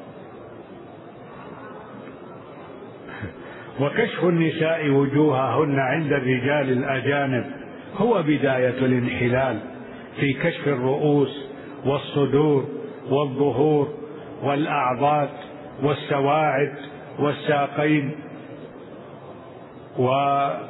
وكشف النساء وجوههن عند الرجال الأجانب هو بداية الانحلال في كشف الرؤوس والصدور والظهور والأعضاد والسواعد والساقين وبعض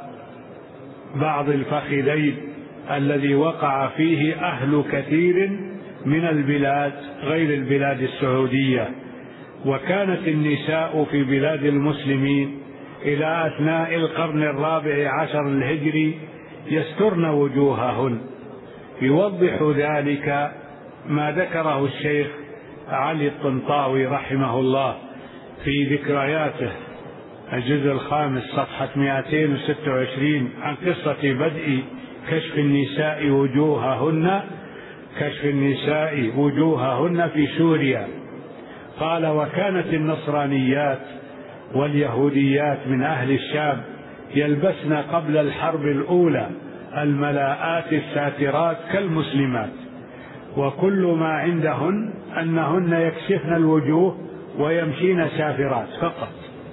الفخذين الذي وقع فيه أهل كثير من البلاد غير البلاد السعودية. وكانت النساء في بلاد المسلمين إلى أثناء القرن الرابع عشر الهجري يسترن وجوههن. يوضح ذلك ما ذكره الشيخ علي الطنطاوي رحمه الله في ذكرياته الجزء الخامس صفحة مئتين وستة وعشرين عن قصة بدء كشف النساء وجوههن كشف النساء وجوههن في سوريا. قال: وكانت النصرانيات واليهوديات من أهل الشام يلبسن قبل الحرب الأولى الملاءات الساترات كالمسلمات، وكل ما عندهن أنهن يكشفن الوجوه ويمشين سافرات فقط.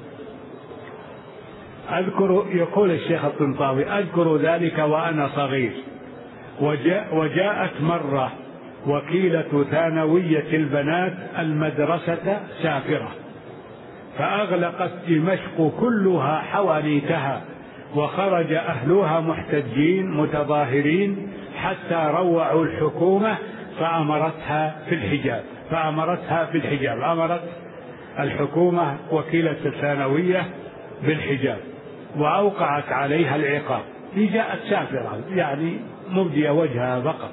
أذكر يقول الشيخ الطنطاوي: أذكر ذلك وأنا صغير، وجاء وجاءت مرة وكيلة ثانوية البنات المدرسة سافرة، فأغلقت دمشق كلها حوانيتها، وخرج أهلها محتجين متظاهرين حتى روعوا الحكومة فأمرتها في الحجاب فأمرتها في الحجاب أمرت الحكومة وكيلة الثانوية بالحجاب وأوقعت عليها العقاب. هي جاءت سافرة يعني مبدية وجهها فقط،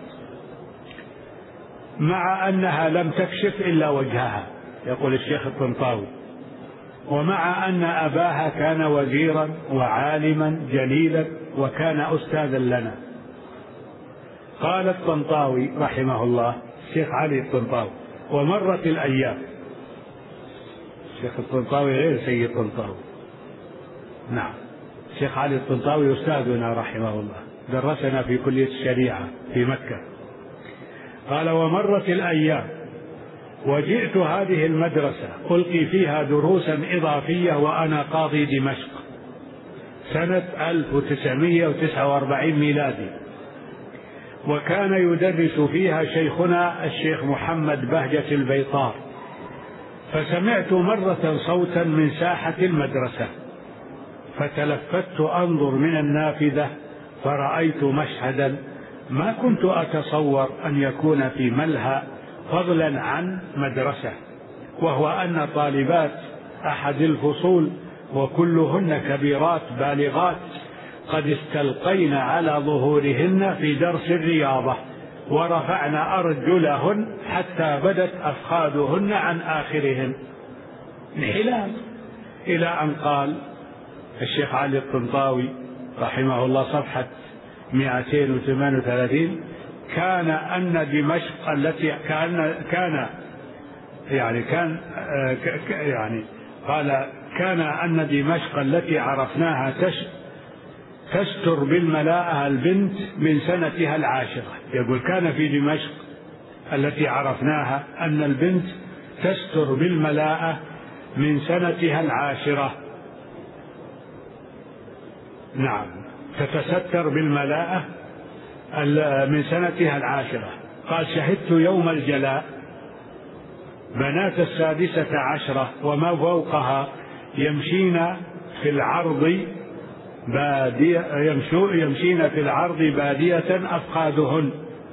مع أنها لم تكشف إلا وجهها، يقول الشيخ الطنطاوي، ومع أن أباها كان وزيرا وعالما جليلا وكان أستاذا لنا. قال الطنطاوي رحمه الله الشيخ علي الطنطاوي: ومرت الأيام. الشيخ الطنطاوي غير سيد الطنطاوي، نعم، الشيخ علي الطنطاوي أستاذنا رحمه الله، درسنا في كلية الشريعة في مكة. قال: ومرت الأيام وجئت هذه المدرسة ألقي فيها دروسا إضافية وأنا قاضي دمشق سنة ألف وتسعمائة وتسعة وأربعين ميلادي، وكان يدرس فيها شيخنا الشيخ محمد بهجة البيطار. فسمعت مرة صوتا من ساحة المدرسة، فتلفت أنظر من النافذة فرأيت مشهدا ما كنت أتصور أن يكون في ملهى فضلا عن مدرسة، وهو أن طالبات أحد الفصول وكلهن كبيرات بالغات قد استلقين على ظهورهن في درس الرياضة ورفعن أرجلهن حتى بدت أفخاذهن عن آخرهن، انحلال. إلى أن قال الشيخ علي الطنطاوي رحمه الله صفحة مئتين وثمانية وثلاثين: كان أن دمشق التي كان كان يعني كان يعني قال كان أن دمشق التي عرفناها تستر بالملاءة البنت من سنتها العاشرة. يقول: كان في دمشق التي عرفناها أن البنت تستر بالملاءة من سنتها العاشرة، نعم، تتستر بالملاءة من سنتها العاشرة. قال: شهدت يوم الجلاء بنات السادسة عشرة وما فوقها يمشين في العرض بادية يمشين في العرض بادية أفخاذهن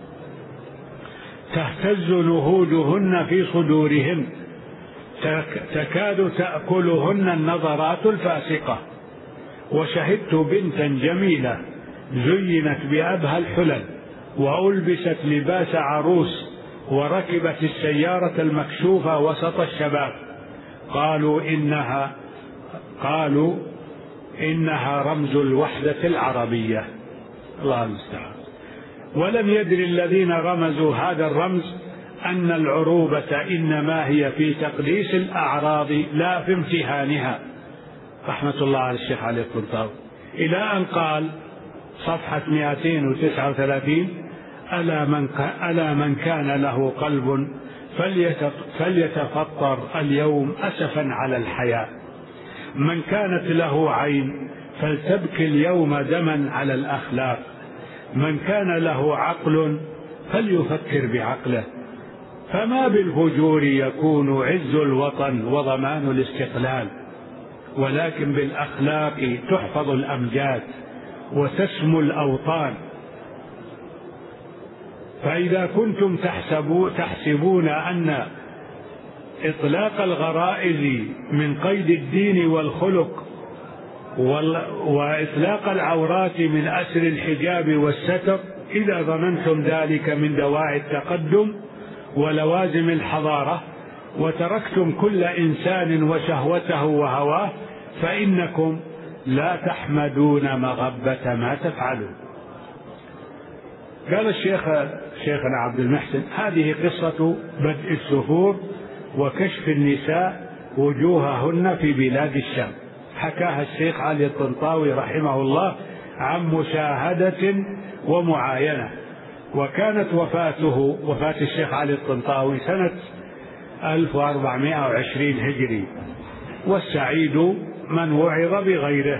تهتز نهوجهن في صدورهن تكاد تأكلهن النظرات الفاسقة. وشهدت بنتا جميلة زينت بأبهى الحلل وألبست لباس عروس وركبت السيارة المكشوفة وسط الشباب. قالوا إنها قالوا إنها رمز الوحدة العربية. الله المستعان. ولم يدر الذين رمزوا هذا الرمز أن العروبة إنما هي في تقديس الأعراض لا في امتهانها، رحمة الله على الشيخ علي الطنطاوي، إلى أن قال صفحة مئتين وتسعة وثلاثين: ألا من, ألا من كان له قلب فليتفطر اليوم أسفا على الحياة، من كانت له عين فلتبكي اليوم دما على الأخلاق، من كان له عقل فليفكر بعقله، فما بالفجور يكون عز الوطن وضمان الاستقلال، ولكن بالأخلاق تحفظ الأمجاد وتسمو الأوطان. فإذا كنتم تحسبوا تحسبون أن إطلاق الغرائز من قيد الدين والخلق وإطلاق العورات من أسر الحجاب والستر، إذا ظننتم ذلك من دواعي التقدم ولوازم الحضارة وتركتم كل إنسان وشهوته وهواه، فإنكم لا تحمدون مغبة ما تفعلون. قال الشيخ شيخنا عبد المحسن: هذه قصة بدء السفور وكشف النساء وجوههن في بلاد الشام، حكاها الشيخ علي الطنطاوي رحمه الله عن مشاهدة ومعاينة. وكانت وفاته وفاة الشيخ علي الطنطاوي سنة ألف وأربعمائة وعشرين هجري، والسعيد من وعظ بغيره.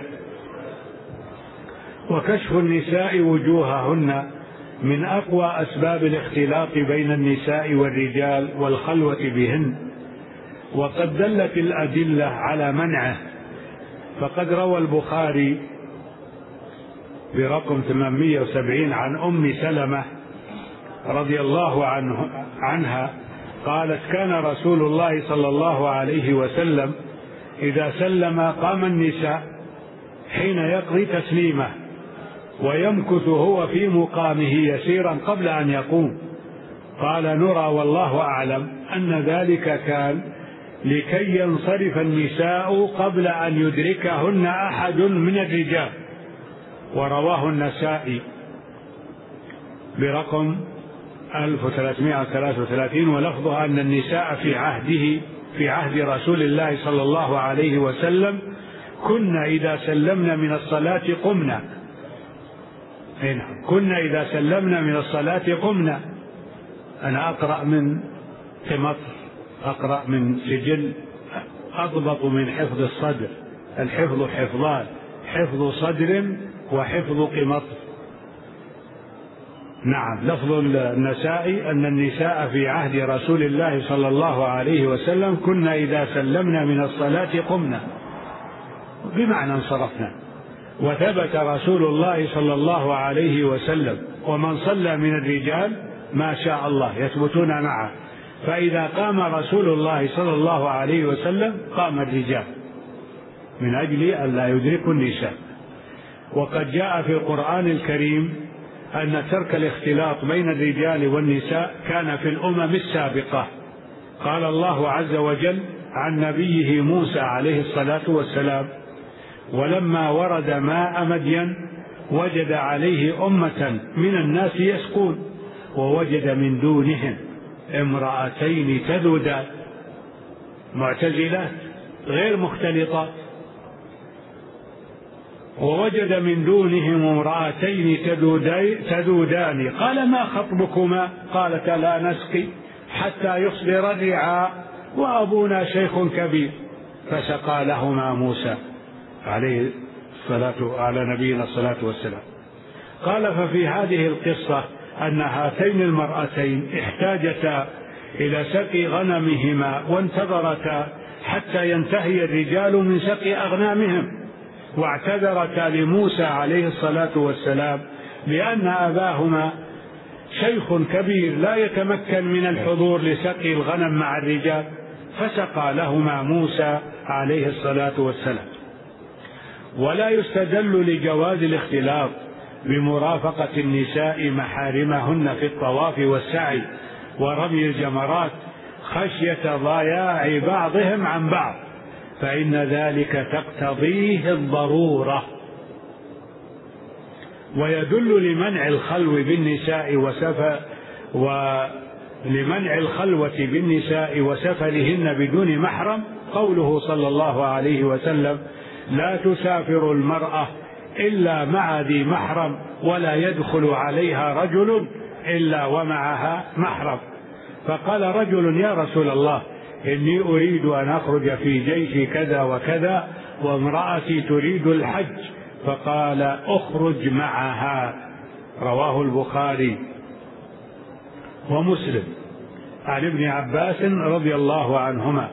وكشف النساء وجوههن من أقوى أسباب الاختلاط بين النساء والرجال والخلوة بهن، وقد دلت الأدلة على منعه. فقد روى البخاري برقم ثمانمائة وسبعين عن أم سلمة رضي الله عنه عنها قالت: كان رسول الله صلى الله عليه وسلم إذا سلم قام النساء حين يقضي تسليمه، ويمكث هو في مقامه يسيرا قبل أن يقوم. قال: نرى والله أعلم أن ذلك كان لكي ينصرف النساء قبل أن يدركهن أحد من الرجال. ورواه النسائي برقم ألف وثلاثمائة وثلاثة وثلاثين، ولفظه أن النساء في عهده في عهد رسول الله صلى الله عليه وسلم كنا إذا سلمنا من الصلاة قمنا هنا كنا إذا سلمنا من الصلاة قمنا. أنا أقرأ من قمطر، أقرأ من سجل، أضبط من حفظ الصدر. الحفظ حفظان: حفظ صدر وحفظ قمطر. نعم، لفظ النسائي أن النساء في عهد رسول الله صلى الله عليه وسلم كنا إذا سلمنا من الصلاة قمنا، بمعنى انصرفنا. وثبت رسول الله صلى الله عليه وسلم ومن صلى من الرجال ما شاء الله يثبتون معه، فإذا قام رسول الله صلى الله عليه وسلم قام الرجال من أجل أن لا يدركوا النساء. وقد جاء في القرآن الكريم أن ترك الاختلاط بين الرجال والنساء كان في الأمم السابقة. قال الله عز وجل عن نبيه موسى عليه الصلاة والسلام: ولما ورد ماء مدين وجد عليه أمة من الناس يسقون ووجد من دونهم امرأتين تذودان، معتزلات غير مختلطات، ووجد من دونهم امرأتين تذودان قال: ما خطبكما؟ قالتا: لا نسقي حتى يصدر الرعاء وأبونا شيخ كبير. فسقى لهما موسى عليه الصلاة على نبينا الصلاة والسلام. قال: ففي هذه القصة أن هاتين المرأتين احتاجتا إلى سقي غنمهما وانتظرتا حتى ينتهي الرجال من سقي أغنامهم، واعتذرتا لموسى عليه الصلاة والسلام بأن أباهما شيخ كبير لا يتمكن من الحضور لسقي الغنم مع الرجال، فسقى لهما موسى عليه الصلاة والسلام. ولا يستدل لجواز الاختلاط بمرافقة النساء محارمهن في الطواف والسعي ورمي الجمرات خشية ضياع بعضهم عن بعض، فإن ذلك تقتضيه الضرورة. ويدل لمنع الخلو بالنساء وسفر ولمنع الخلوة بالنساء وسفرهن بدون محرم قوله صلى الله عليه وسلم: لا تسافر المرأة إلا مع ذي محرم ولا يدخل عليها رجل إلا ومعها محرم. فقال رجل: يا رسول الله، إني أريد أن أخرج في جيش كذا وكذا وامرأتي تريد الحج. فقال: أخرج معها. رواه البخاري ومسلم عن ابن عباس رضي الله عنهما.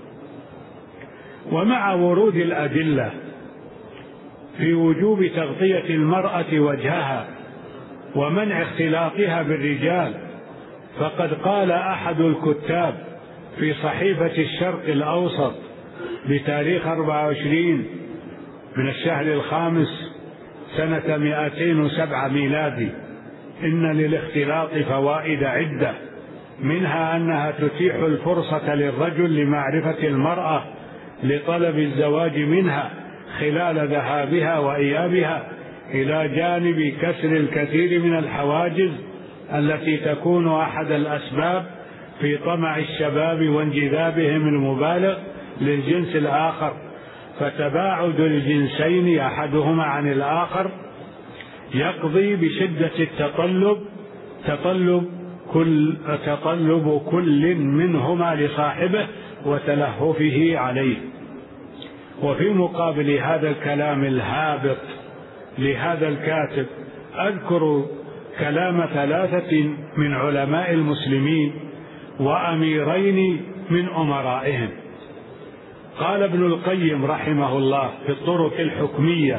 ومع ورود الأدلة في وجوب تغطية المرأة وجهها ومنع اختلاطها بالرجال، فقد قال أحد الكتاب في صحيفة الشرق الأوسط بتاريخ أربعة وعشرين من الشهر الخامس سنة مئتين وسبعة ميلادي: إن للاختلاط فوائد عدة، منها أنها تتيح الفرصة للرجل لمعرفة المرأة لطلب الزواج منها خلال ذهابها وإيابها، إلى جانب كسر الكثير من الحواجز التي تكون أحد الأسباب في طمع الشباب وانجذابهم المبالغ للجنس الآخر. فتباعد الجنسين أحدهما عن الآخر يقضي بشدة التطلب تطلب كل تطلب كل منهما لصاحبه وتلهفه عليه. وفي مقابل هذا الكلام الهابط لهذا الكاتب أذكر كلام ثلاثة من علماء المسلمين وأميرين من أمرائهم. قال ابن القيم رحمه الله في الطرق الحكمية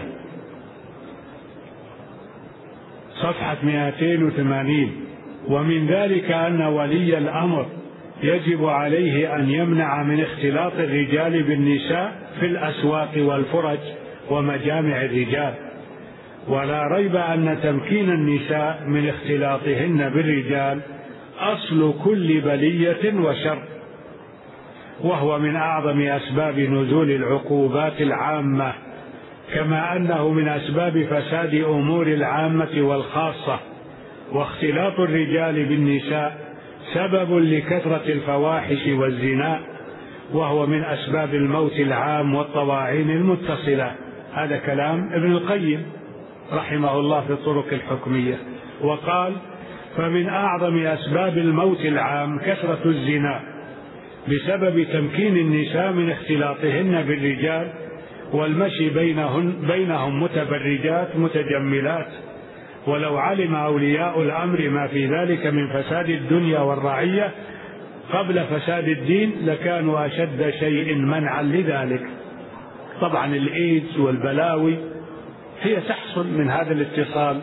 صفحة مئتين وثمانين: ومن ذلك أن ولي الأمر يجب عليه أن يمنع من اختلاط الرجال بالنساء في الأسواق والفرج ومجامع الرجال، ولا ريب أن تمكين النساء من اختلاطهن بالرجال أصل كل بلية وشر، وهو من أعظم أسباب نزول العقوبات العامة، كما أنه من أسباب فساد أمور العامة والخاصة. واختلاط الرجال بالنساء سبب لكثرة الفواحش والزنا، وهو من أسباب الموت العام والطواعين المتصلة. هذا كلام ابن القيم رحمه الله في الطرق الحكمية. وقال: فمن أعظم أسباب الموت العام كثرة الزنا بسبب تمكين النساء من اختلاطهن بالرجال والمشي بينهن بينهم متبرجات متجملات. ولو علم أولياء الأمر ما في ذلك من فساد الدنيا والرعية قبل فساد الدين لكانوا أشد شيء منعا لذلك. طبعا الإيدز والبلاوي هي تحصل من هذا الاتصال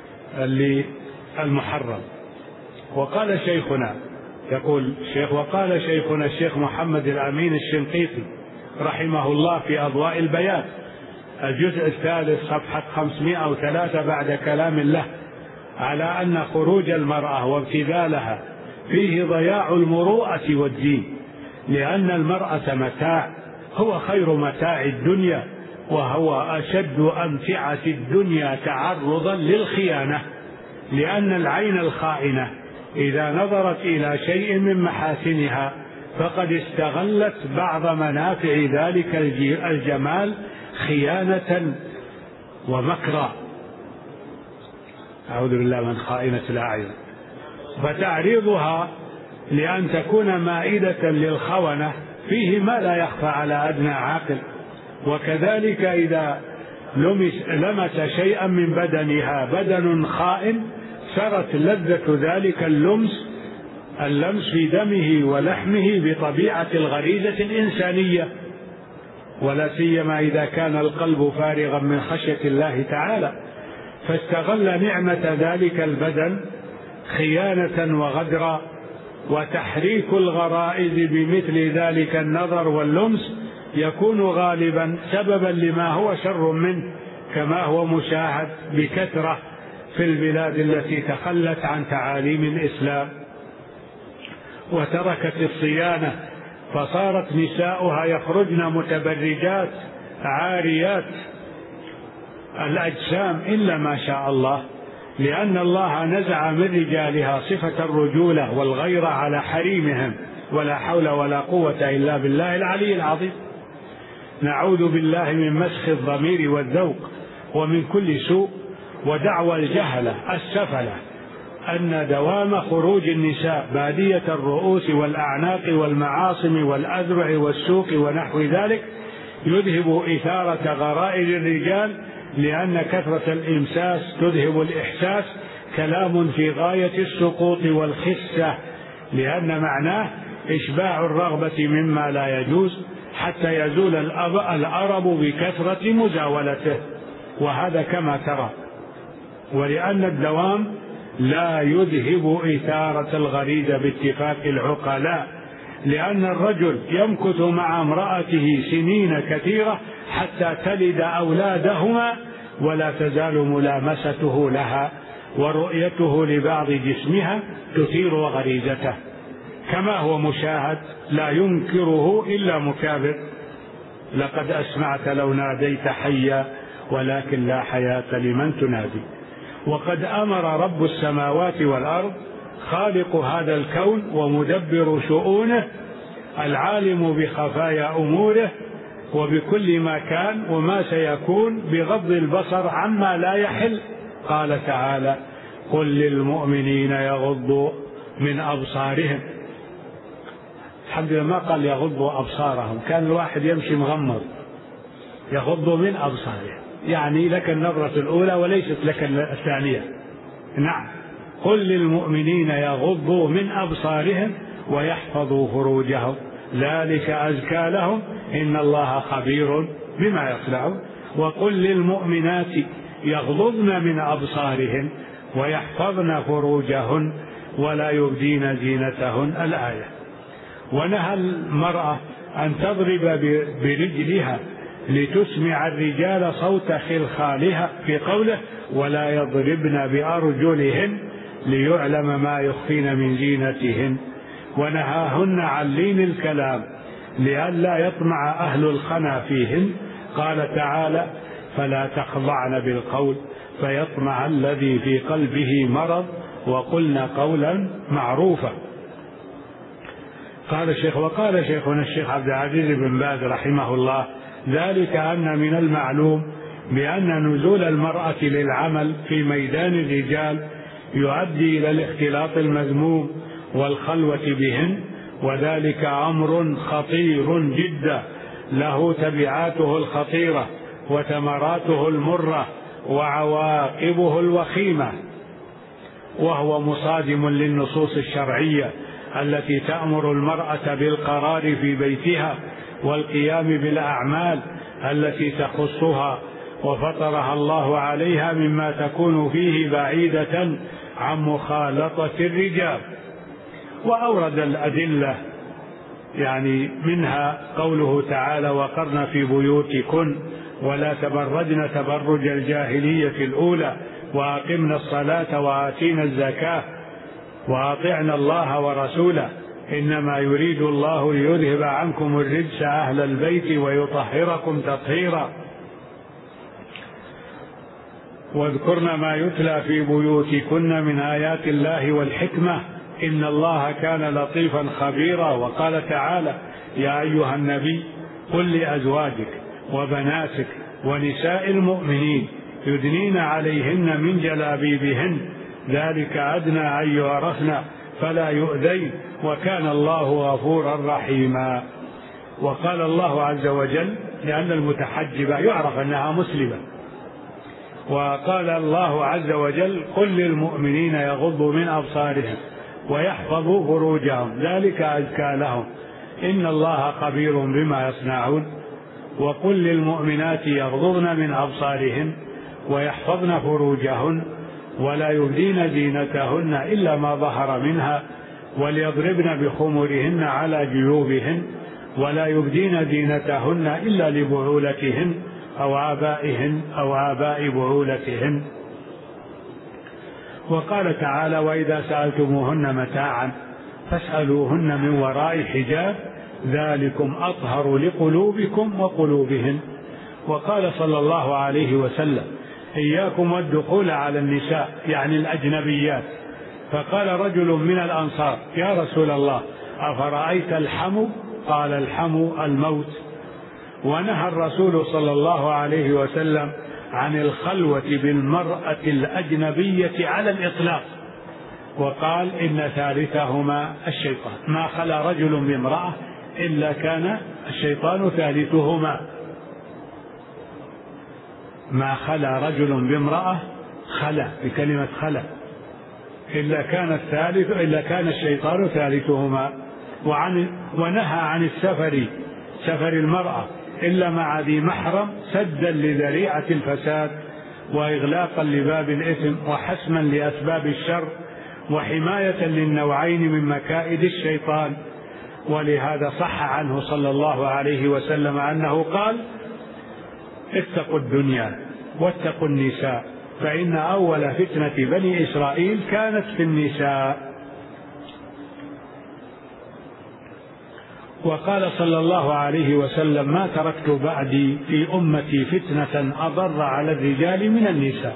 المحرم. وقال شيخنا يقول الشيخ وقال شيخنا الشيخ محمد الأمين الشنقيطي رحمه الله في أضواء البيان الجزء الثالث صفحة خمسمائة وثلاثة بعد كلام الله على أن خروج المرأة وابتذالها فيه ضياع المروءة والدين، لأن المرأة متاع هو خير متاع الدنيا، وهو أشد أمتعة الدنيا تعرضا للخيانة، لأن العين الخائنة إذا نظرت إلى شيء من محاسنها فقد استغلت بعض منافع ذلك الجمال خيانة ومكرا. أعوذ بالله من خائنة الأعين. فتعريضها لأن تكون مائدة للخونة فيه ما لا يخفى على أدنى عاقل. وكذلك إذا لمس, لمس شيئا من بدنها بدن خائن سرت لذة ذلك اللمس اللمس في دمه ولحمه بطبيعة الغريزة الإنسانية، ولا سيما إذا كان القلب فارغا من خشية الله تعالى، فاستغل نعمة ذلك البدن خيانة وغدرا. وتحريك الغرائز بمثل ذلك النظر واللمس يكون غالبا سببا لما هو شر منه، كما هو مشاهد بكثرة في البلاد التي تخلت عن تعاليم الإسلام وتركت الصيانة، فصارت نساؤها يخرجن متبرجات عاريات الأجسام إلا ما شاء الله، لأن الله نزع من رجالها صفة الرجولة والغيرة على حريمهم، ولا حول ولا قوة إلا بالله العلي العظيم. نعوذ بالله من مسخ الضمير والذوق ومن كل سوء. ودعوى الجهلة السفلة أن دوام خروج النساء بادية الرؤوس والأعناق والمعاصم والأذرع والسوق ونحو ذلك يذهب إثارة غرائز الرجال، لأن كثرة الإمساس تذهب الإحساس، كلام في غاية السقوط والخسة، لأن معناه إشباع الرغبة مما لا يجوز حتى يزول الأرب بكثرة مزاولته، وهذا كما ترى. ولأن الدوام لا يذهب إثارة الغريزة باتفاق العقلاء، لأن الرجل يمكث مع امرأته سنين كثيرة حتى تلد أولادهما، ولا تزال ملامسته لها ورؤيته لبعض جسمها تثير غريزته، كما هو مشاهد لا ينكره إلا مكابر. لقد أسمعت لو ناديت حيا ولكن لا حياة لمن تنادي. وقد أمر رب السماوات والأرض خالق هذا الكون ومدبر شؤونه العالم بخفايا أموره وبكل ما كان وما سيكون بغض البصر عما لا يحل. قال تعالى: قل للمؤمنين يغضوا من أبصارهم. الحمد لله ما قال يغضوا أبصارهم، كان الواحد يمشي مغمض. يغضوا من أبصارهم يعني لك النظرة الأولى وليست لك الثانية. نعم، قل للمؤمنين يغضوا من أبصارهم ويحفظوا فروجهم ذلك أزكى لهم إن الله خبير بما يصنعون. وقل للمؤمنات يغضضن من أبصارهن ويحفظن فروجهن ولا يبدين زينتهن الآية. ونهى المرأة أن تضرب برجلها لتسمع الرجال صوت خلخالها في قوله: ولا يضربن بأرجلهن ليعلم ما يخفين من زينتهن. ونهاهن عن لين الكلام لئلا يطمع أهل الخنا فيهن. قال تعالى: فلا تخضعن بالقول فيطمع الذي في قلبه مرض وقلن قولا معروفا. قال الشيخ وقال شيخنا الشيخ عبد العزيز بن باز رحمه الله: ذلك أن من المعلوم بأن نزول المرأة للعمل في ميدان الرجال يؤدي إلى الاختلاط المذموم والخلوة بهن، وذلك أمر خطير جدا له تبعاته الخطيرة وثمراته المرة وعواقبه الوخيمة، وهو مصادم للنصوص الشرعية التي تأمر المرأة بالقرار في بيتها والقيام بالأعمال التي تخصها وفطرها الله عليها مما تكون فيه بعيدة عن مخالطة الرجال. وأورد الأدلة يعني منها قوله تعالى: وقرن في بيوتكن ولا تبرجن تبرج الجاهلية الأولى وأقمنا الصلاة وآتينا الزكاة وأطعنا الله ورسوله إنما يريد الله ليذهب عنكم الرجس أهل البيت ويطهركم تطهيرا. واذكرن ما يتلى في بيوتكن من آيات الله والحكمة إن الله كان لطيفا خبيرا. وقال تعالى: يا أيها النبي قل لأزواجك وبناتك ونساء المؤمنين يدنين عليهن من جلابيبهن ذلك أدنى أن يعرفن فلا يؤذين وكان الله غفورا رحيما. وقال الله عز وجل لأن المتحجبة يعرف أنها مسلمة، وقال الله عز وجل: قل للمؤمنين يغضوا من أبصارهم ويحفظوا فروجهم ذلك أزكى لهم إن الله خبير بما يصنعون. وقل للمؤمنات يغضضن من أبصارهن ويحفظن فروجهن ولا يبدين زينتهن إلا ما ظهر منها وليضربن بخمرهن على جيوبهن ولا يبدين زينتهن إلا لبعولتهن أو آبائهن أو آباء بعولتهن. وقال تعالى: وإذا سألتموهن متاعا فاسألوهن من وراء حجاب ذلكم أطهر لقلوبكم وقلوبهن. وقال صلى الله عليه وسلم: إياكم والدخول على النساء يعني الأجنبيات. فقال رجل من الأنصار: يا رسول الله أفرأيت الحمو؟ قال: الحمو الموت. ونهى الرسول صلى الله عليه وسلم عن الخلوة بالمرأة الأجنبية على الإطلاق، وقال: إن ثالثهما الشيطان. ما خلا رجل بامرأة إلا كان الشيطان ثالثهما. ما خلا رجل بامرأة، خلا بكلمة خلا، إلا كان الثالث إلا كان الشيطان ثالثهما. وعن ونهى عن السفر، سفر المرأة إلا مع ذي محرم، سدا لذريعة الفساد وإغلاقا لباب الإثم وحسما لأسباب الشر وحماية للنوعين من مكائد الشيطان. ولهذا صح عنه صلى الله عليه وسلم أنه قال: اتقوا الدنيا واتقوا النساء، فإن أول فتنة بني إسرائيل كانت في النساء. وقال صلى الله عليه وسلم: ما تركت بعدي في أمتي فتنة أضر على الرجال من النساء.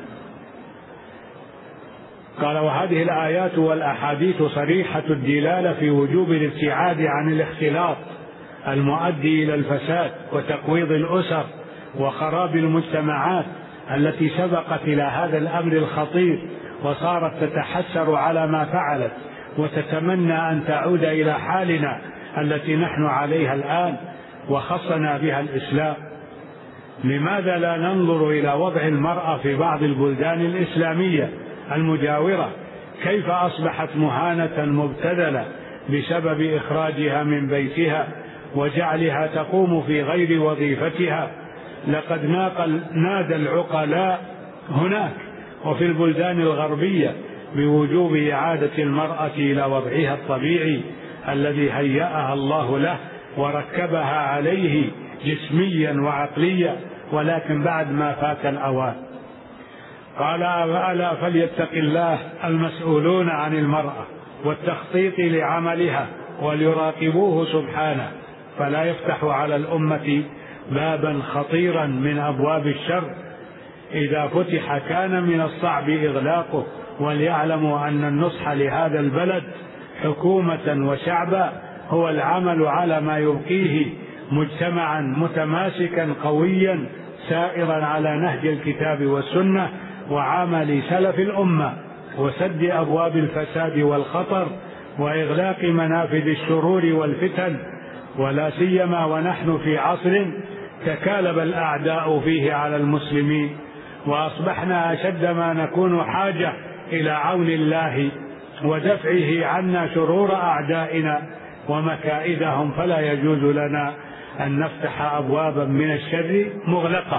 قال: وهذه الآيات والأحاديث صريحة الدلالة في وجوب الابتعاد عن الاختلاط المؤدي إلى الفساد وتقويض الأسر وخراب المجتمعات التي سبقت إلى هذا الأمر الخطير وصارت تتحسر على ما فعلت وتتمنى أن تعود إلى حالنا التي نحن عليها الآن وخصنا بها الإسلام. لماذا لا ننظر إلى وضع المرأة في بعض البلدان الإسلامية المجاورة؟ كيف أصبحت مهانة مبتذلة بسبب إخراجها من بيتها وجعلها تقوم في غير وظيفتها. لقد نادى العقلاء هناك وفي البلدان الغربية بوجوب إعادة المرأة إلى وضعها الطبيعي الذي هيأها الله له وركبها عليه جسميا وعقليا، ولكن بعد ما فات الأوان. قال: ألا فليتق الله المسؤولون عن المرأة والتخطيط لعملها وليراقبوه سبحانه، فلا يفتح على الأمة بابا خطيرا من أبواب الشر. إذا فتح كان من الصعب إغلاقه. وليعلموا أن النصح لهذا البلد حكومة وشعبا هو العمل على ما يبقيه مجتمعا متماسكا قويا سائرا على نهج الكتاب والسنة وعمل سلف الأمة، وسد أبواب الفساد والخطر وإغلاق منافذ الشرور والفتن، ولا سيما ونحن في عصر تكالب الأعداء فيه على المسلمين، وأصبحنا أشد ما نكون حاجة إلى عون الله ودفعه عنا شرور أعدائنا ومكائدهم. فلا يجوز لنا أن نفتح أبوابا من الشر مغلقة.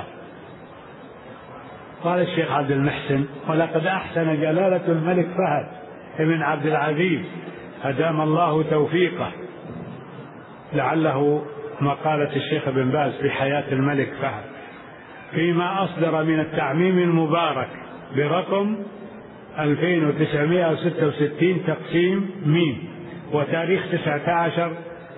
قال الشيخ عبد المحسن: ولقد أحسن جلالة الملك فهد بن عبد العزيز أدام الله توفيقه، لعله مقالة الشيخ بن باز في حياة الملك فهد، فيما أصدر من التعميم المبارك برقم ألفين وتسعمائة وستة وستين تقسيم ميم، وتاريخ تسعة عشر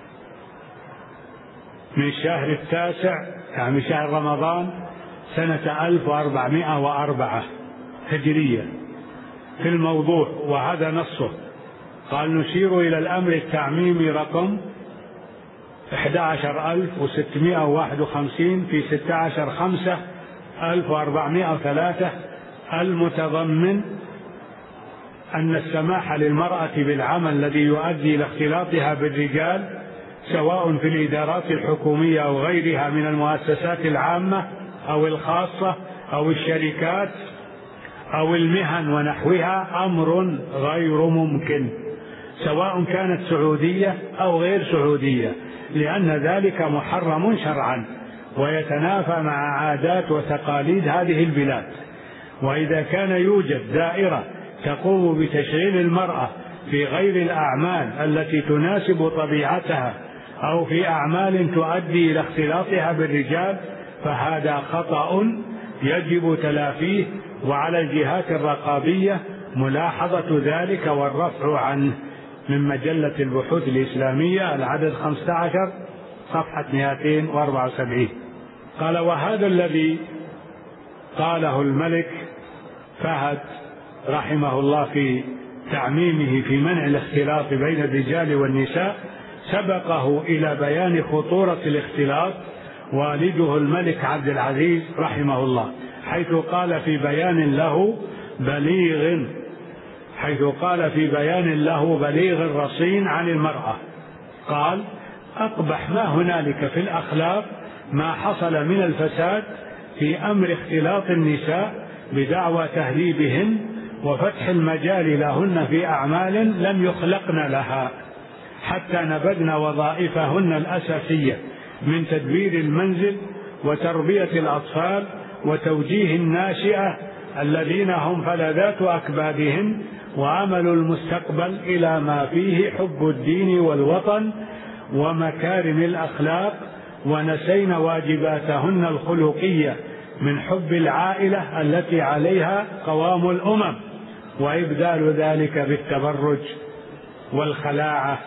من شهر التاسع يعني شهر رمضان سنة ألف وأربعمائة وأربعة هجرية في الموضوع، وهذا نصه. قال: نشير إلى الأمر التعميمي رقم أحد عشر ألف وستمائة وواحد وخمسين في ستة عشر خمسة ألف وأربعمائة وثلاثة، المتضمن أن السماح للمرأة بالعمل الذي يؤدي إلى اختلاطها بالرجال سواء في الإدارات الحكومية أو غيرها من المؤسسات العامة أو الخاصة أو الشركات أو المهن ونحوها أمر غير ممكن، سواء كانت سعودية أو غير سعودية، لأن ذلك محرم شرعا ويتنافى مع عادات وتقاليد هذه البلاد. وإذا كان يوجد دائرة تقوم بتشغيل المرأة في غير الأعمال التي تناسب طبيعتها أو في أعمال تؤدي إلى اختلاطها بالرجال فهذا خطأ يجب تلافيه، وعلى الجهات الرقابية ملاحظة ذلك والرفع عنه. من مجلة البحوث الإسلامية العدد خمسة عشر صفحة مئتين وأربعة وسبعين. قال: وهذا الذي قاله الملك فهد رحمه الله في تعميمه في منع الاختلاط بين الرجال والنساء، سبقه إلى بيان خطورة الاختلاط والده الملك عبد العزيز رحمه الله، حيث قال في بيان له بليغ حيث قال في بيان له بليغ رصين عن المرأة، قال: أقبح ما هنالك في الأخلاق ما حصل من الفساد في أمر اختلاط النساء بدعوى تهذيبهن وفتح المجال لهن في أعمال لم يخلقن لها، حتى نبذن وظائفهن الأساسية من تدبير المنزل وتربية الأطفال وتوجيه الناشئة الذين هم فلذات أكبادهن وأمل المستقبل إلى ما فيه حب الدين والوطن ومكارم الأخلاق، ونسين واجباتهن الخلقية من حب العائلة التي عليها قوام الأمم، وإبدال ذلك بالتبرج والخلاعة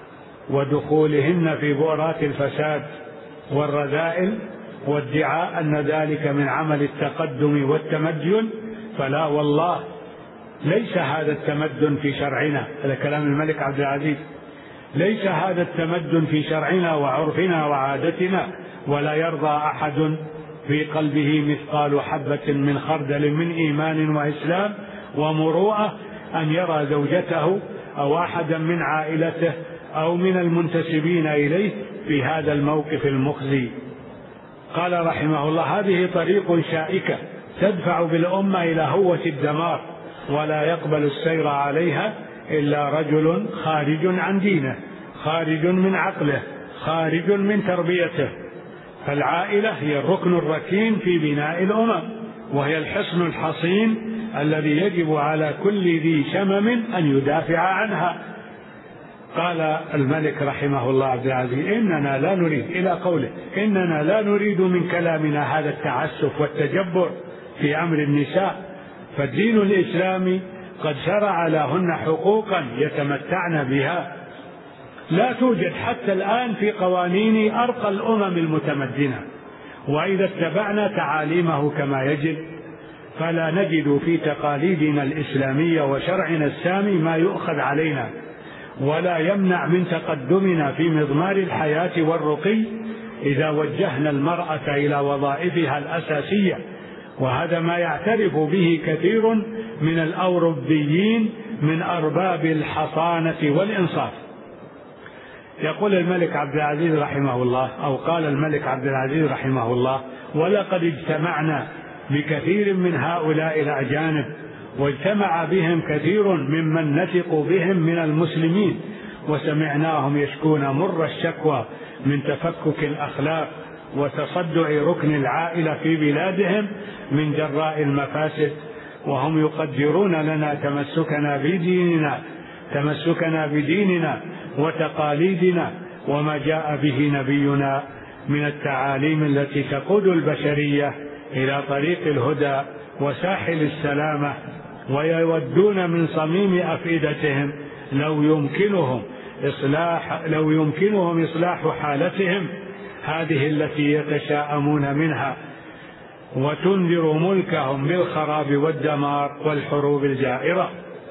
ودخولهن في بؤرات الفساد والرذائل وادعاء أن ذلك من عمل التقدم والتمدن. فلا والله، ليس هذا التمدن في شرعنا، هذا كلام الملك عبد العزيز، ليس هذا التمدن في شرعنا وعرفنا وعادتنا، ولا يرضى أحد في قلبه مثقال حبة من خردل من إيمان وإسلام ومروءة أن يرى زوجته أو أحدا من عائلته أو من المنتسبين إليه في هذا الموقف المخزي. قال رحمه الله: هذه طريق شائكة تدفع بالأمة إلى هوة الدمار، ولا يقبل السير عليها إلا رجل خارج عن دينه، خارج من عقله، خارج من تربيته. فالعائلة هي الركن الركين في بناء الأمم، وهي الحصن الحصين الذي يجب على كل ذي شمم أن يدافع عنها. قال الملك رحمه الله عبد العزيز: إننا لا نريد، إلى قوله: إننا لا نريد من كلامنا هذا التعسف والتجبر في أمر النساء، فالدين الإسلامي قد شرع لهن حقوقا يتمتعن بها لا توجد حتى الآن في قوانين أرقى الأمم المتمدنة، وإذا اتبعنا تعاليمه كما يجب فلا نجد في تقاليدنا الإسلامية وشرعنا السامي ما يؤخذ علينا، ولا يمنع من تقدمنا في مضمار الحياة والرقي إذا وجهنا المرأة إلى وظائفها الأساسية. وهذا ما يعترف به كثير من الأوروبيين من أرباب الحصانة والإنصاف. يقول الملك عبد العزيز رحمه الله، أو قال الملك عبد العزيز رحمه الله: ولقد اجتمعنا بكثير من هؤلاء الأجانب، واجتمع بهم كثير ممن نثق بهم من المسلمين، وسمعناهم يشكون مر الشكوى من تفكك الأخلاق وتصدع ركن العائلة في بلادهم من جراء المفاسد، وهم يقدرون لنا تمسكنا بديننا تمسكنا بديننا وتقاليدنا وما جاء به نبينا من التعاليم التي تقود البشرية إلى طريق الهدى وساحل السلامة، ويودون من صميم أفئدتهم لو يمكنهم إصلاح لو يمكنهم إصلاح حالتهم هذه التي يتشاءمون منها، وتنذر ملكهم بالخراب والدمار والحروب الجائرة.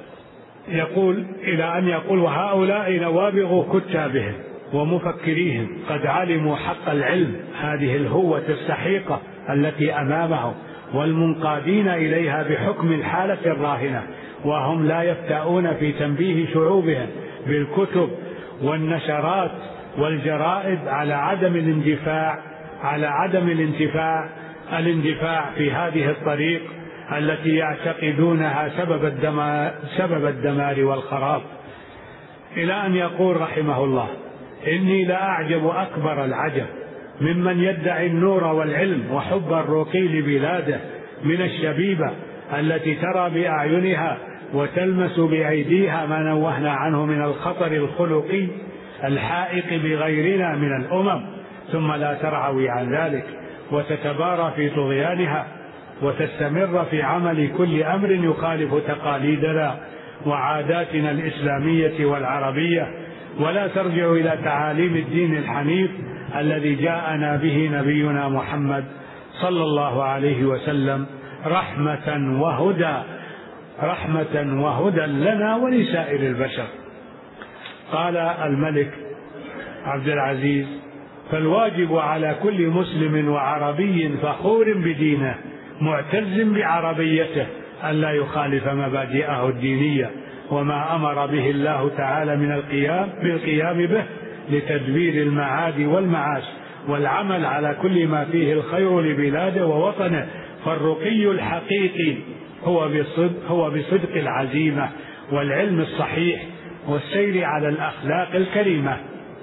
يقول إلى أن يقول: وهؤلاء نوابغ كتابهم ومفكريهم قد علموا حق العلم، هذه الهوة السحيقة التي أمامهم، والمنقادين إليها بحكم الحالة الراهنة، وهم لا يفتؤون في تنبيه شعوبهم بالكتب والنشرات والجرائد على عدم الاندفاع على عدم الانتفاع الاندفاع في هذه الطريق التي يعتقدونها سبب الدمار, سبب الدمار والخراب. إلى أن يقول رحمه الله: إني لأعجب أكبر العجب ممن يدعي النور والعلم وحب الرقي لبلاده من الشبيبة التي ترى بأعينها وتلمس بأيديها ما نوهنا عنه من الخطر الخلقي الحائق بغيرنا من الأمم، ثم لا ترعوي عن ذلك وتتبارى في طغيانها وتستمر في عمل كل أمر يخالف تقاليدنا وعاداتنا الإسلامية والعربية، ولا ترجع إلى تعاليم الدين الحنيف الذي جاءنا به نبينا محمد صلى الله عليه وسلم رحمة وهدى رحمة وهدى لنا ولسائر البشر. قال الملك عبد العزيز: فالواجب على كل مسلم وعربي فخور بدينه معتز بعربيته ألا يخالف مبادئه الدينية وما أمر به الله تعالى من القيام بالقيام به لتدبير المعاد والمعاش والعمل على كل ما فيه الخير لبلاده ووطنه. فالرقي الحقيقي هو بصدق, هو بصدق العزيمة والعلم الصحيح والسير على الأخلاق الكريمة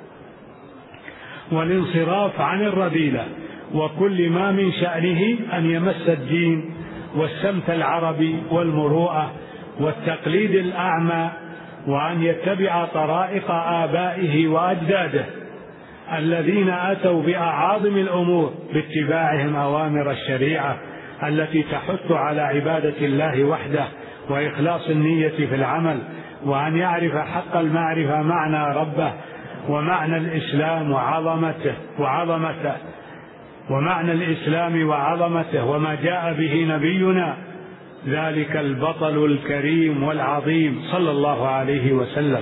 والانصراف عن الرذيلة وكل ما من شأنه أن يمس الدين والسمت العربي والمروءة والتقليد الأعمى، وأن يتبع طرائق آبائه وأجداده الذين أتوا بأعاظم الأمور باتباعهم أوامر الشريعة التي تحث على عبادة الله وحده وإخلاص النية في العمل، وأن يعرف حق المعرفة معنى ربه ومعنى الإسلام وعظمته وعظمته ومعنى الإسلام وعظمته وما جاء به نبينا ذلك البطل الكريم والعظيم صلى الله عليه وسلم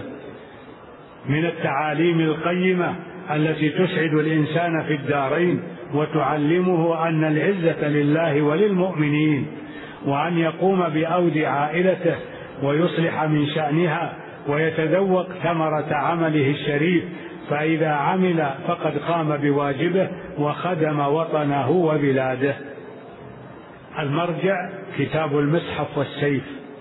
من التعاليم القيمة التي تسعد الإنسان في الدارين وتعلمه أن العزة لله وللمؤمنين، وأن يقوم بأود عائلته ويصلح من شأنها ويتذوق ثمرة عمله الشريف، فإذا عمل فقد قام بواجبه وخدم وطنه وبلاده. المرجع كتاب المصحف والسيف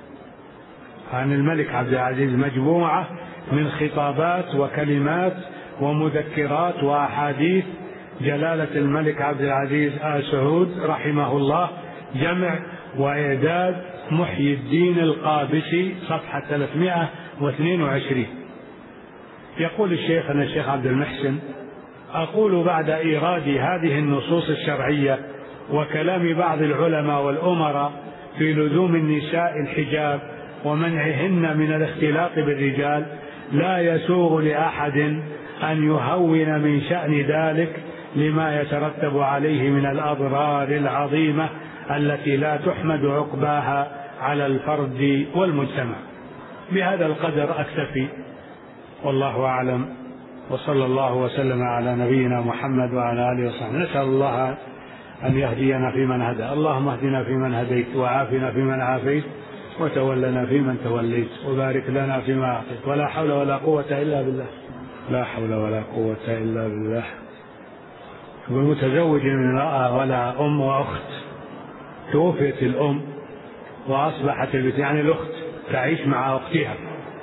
عن الملك عبد العزيز، مجموعة من خطابات وكلمات ومذكرات وأحاديث جلالة الملك عبد العزيز آل سعود رحمه الله، جمع وإعداد محيي الدين القابسي، صفحة ثلاثمائة واثنين وعشرين. يقول الشيخ أنا الشيخ عبد المحسن: أقول بعد إيراد هذه النصوص الشرعية وكلام بعض العلماء والأمراء في لزوم النساء الحجاب ومنعهن من الاختلاط بالرجال، لا يسوغ لأحد أن يهون من شأن ذلك لما يترتب عليه من الأضرار العظيمة التي لا تحمد عقباها على الفرد والمجتمع. بهذا القدر أكتفي، والله أعلم، وصلى الله وسلم على نبينا محمد وعلى آله وصحبه. نسأل الله أن يهدينا فيمن هدى. اللهم اهدنا فيمن هديت، وعافنا فيمن عافيت، وتولنا فيمن توليت، وبارك لنا فيما أعطيت، ولا حول ولا قوة إلا بالله. لا حول ولا قوة إلا بالله. والمتزوج من امرأة ولا أم وأخت، توفيت الأم وأصبحت البنت يعني الأخت تعيش مع أختها،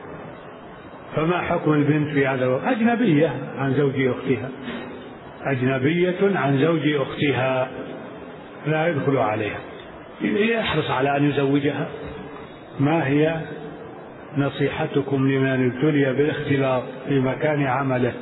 فما حكم البنت في هذا؟ أجنبية عن زوج أختها، أجنبية عن زوج أختها لا يدخل عليها، يحرص على أن يزوجها. ما هي نصيحتكم لمن ابتلي بالاختلاط في مكان عمله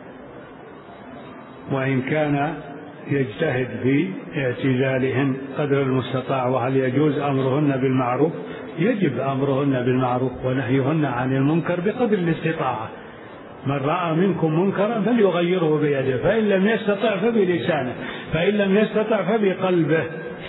وإن كان يجتهد في اعتزالهن قدر المستطاع؟ وهل يجوز أمرهن بالمعروف؟ يجب أمرهن بالمعروف ونهيهن عن المنكر بقدر الاستطاعة. من رأى منكم منكرا فليغيره بيده، فإن لم يستطع فبلسانه، فإن لم يستطع فبقلبه.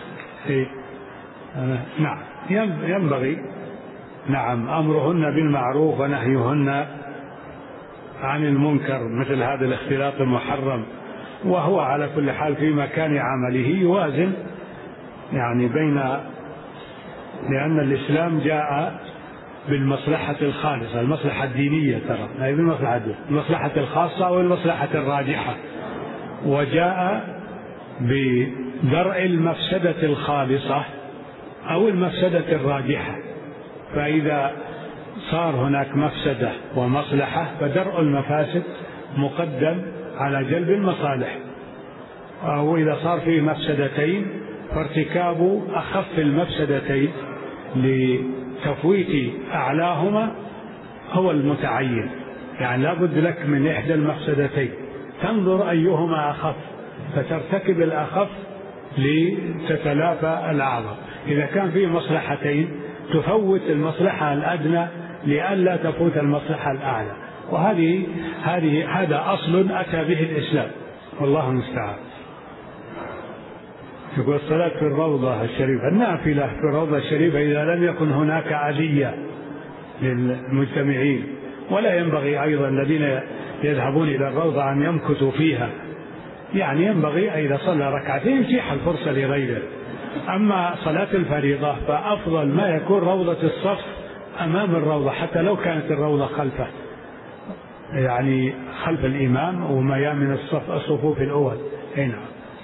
نعم ينبغي نعم أمرهن بالمعروف ونهيهن عن المنكر مثل هذا الاختلاط المحرم، وهو على كل حال في مكان عمله يوازن يعني بين، لأن الإسلام جاء بالمصلحة الخالصة، المصلحة الدينية ترى هي بالمصلحة المصلحة الخاصة والمصلحة الراجحة، وجاء بدرء المفسدة الخالصة أو المفسدة الراجحة. فإذا صار هناك مفسدة ومصلحة فدرء المفاسد مقدم على جلب المصالح، وإذا صار فيه مفسدتين فارتكاب أخف المفسدتين لتفويت أعلاهما هو المتعين. يعني لا بد لك من إحدى المفسدتين، تنظر أيهما أخف فترتكب الأخف لتتلافى الأعظم. إذا كان فيه مصلحتين تفوت المصلحة الأدنى لئلا تفوت المصلحة الأعلى، وهذه هذه هذا أصل أتى به الإسلام، والله المستعان. يقول الصلاة في الروضة الشريفة، النافلة في الروضة الشريفة إذا لم يكن هناك أذية للمجتمعين، ولا ينبغي أيضا الذين يذهبون إلى الروضة أن يمكثوا فيها، يعني ينبغي إذا صلى ركعتين يتيح الفرصة لغيره. أما صلاة الفريضة فأفضل ما يكون روضة الصف أمام الروضة، حتى لو كانت الروضة خلفه، يعني خلف الإمام وميامن الصف الصفوف الأول. هنا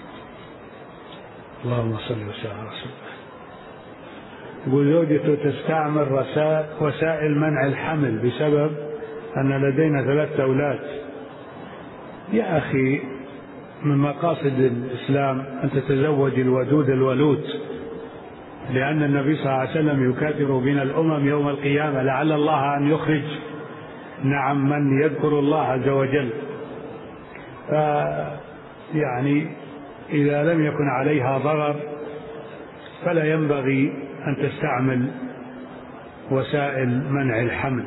اللهم صل وسلم على رسول الله. يقول زوجته تستعمل وسائل منع الحمل بسبب أن لدينا ثلاثة أولاد. يا أخي من مقاصد الإسلام أن تتزوج الودود الولود، لأن النبي صلى الله عليه وسلم يكاثر بنا الأمم يوم القيامة، لعل الله أن يخرج نعم من يذكر الله عز وجل. يعني إذا لم يكن عليها ضرر فلا ينبغي أن تستعمل وسائل منع الحمل.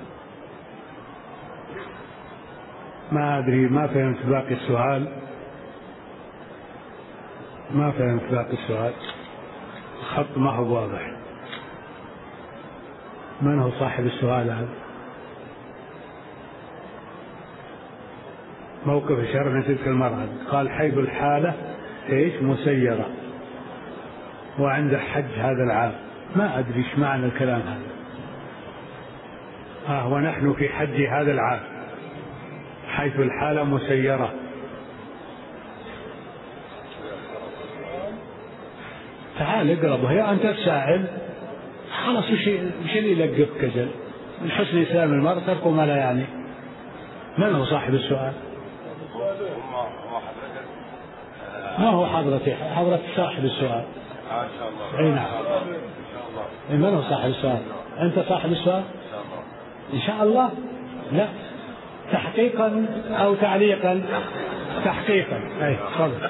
ما أدري، ما فهمت باقي السؤال، ما فهمت باقي السؤال، الخط ما هو واضح. من هو صاحب السؤال هذا؟ موقف الشرع من تلك المرأة، قال حيث الحالة ايش مسيرة وعنده حج هذا العام. ما أدري ايش معنى الكلام هذا. ها ونحن في حج هذا العام، حيث الحالة مسيرة. تعال اقرب، وهي أنت تسائل خلاص. وش وش اللي يلقف كجل من حسن إسلام المرء ترك ما لا يعني. من هو صاحب السؤال؟ ما هو حضرتي؟ حضرة صاحب السؤال. ان شاء الله. اي نعم. من هو صاحب السؤال؟ انت صاحب السؤال؟ ان شاء الله. لا تحقيقا او تعليقا؟ تحقيقا. اي تفضل.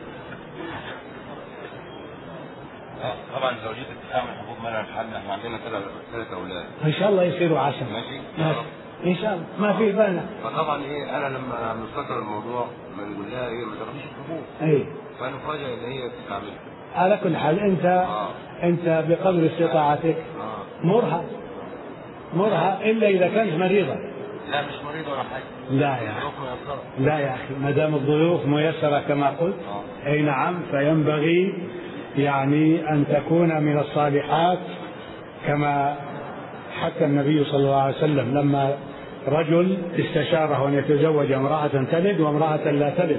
طبعا زوجتك تستعمل حبوب منع الحمل، احنا عندنا ثلاث اولاد ان شاء الله يصيروا عشرة. ماشي ماشي ان شاء الله، ما في بنا. فطبعا ايه انا لما نستقر الموضوع بنقول لها ايه ما تاخديش الحبوب، اي فنفاجئ ان هي بتستعملها. على كل حال انت آه. انت بقدر استطاعتك آه. مرها مرها الا اذا كانت مريضه. لا مش مريضه ولا حاجه. لا يا اخي، لا يا اخي، ما دام الضيوف ميسره كما قلت آه. اي نعم، فينبغي يعني ان تكون من الصالحات، كما حتى النبي صلى الله عليه وسلم لما رجل استشاره أن يتزوج امرأة تلد وامرأة لا تلد،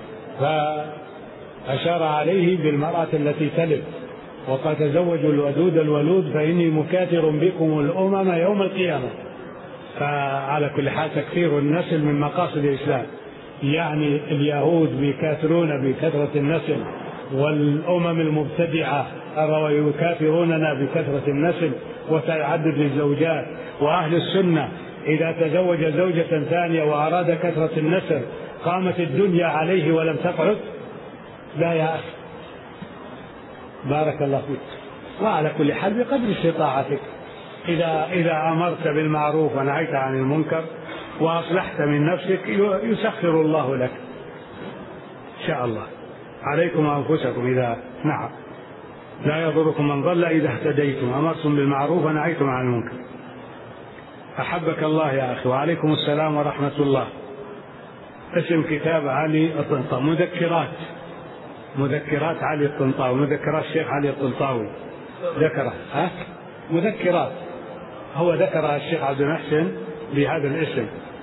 فأشار عليه بالمرأة التي تلد وقال تزوجوا الودود الولود فإني مكاثر بكم الأمم يوم القيامة. فعلى كل حال تكثير النسل من مقاصد الإسلام، يعني اليهود بيكاثرون بكثرة النسل، والأمم المبتدعة يكاثروننا بكثرة النسل وتعدد الزوجات، وأهل السنة إذا تزوج زوجة ثانية وأراد كثرة النسل قامت الدنيا عليه ولم تقعد. لا يا أخي، بارك الله فيك. وعلى كل حال بقدر استطاعتك، إذا إذا أمرت بالمعروف ونهيت عن المنكر وأصلحت من نفسك يسخر الله لك إن شاء الله. عليكم أنفسكم، إذا نعم لا يضركم من ضل إذا اهتديتم، أمرتم بالمعروف ونهيتم عن المنكر. أحبك الله يا أخي. وعليكم السلام ورحمة الله. اسم كتاب علي الطنطاوي، مذكرات مذكرات علي الطنطاوي، مذكرات الشيخ علي الطنطاوي ذكره ها مذكرات، هو ذكر الشيخ عبد المحسن بهذا الاسم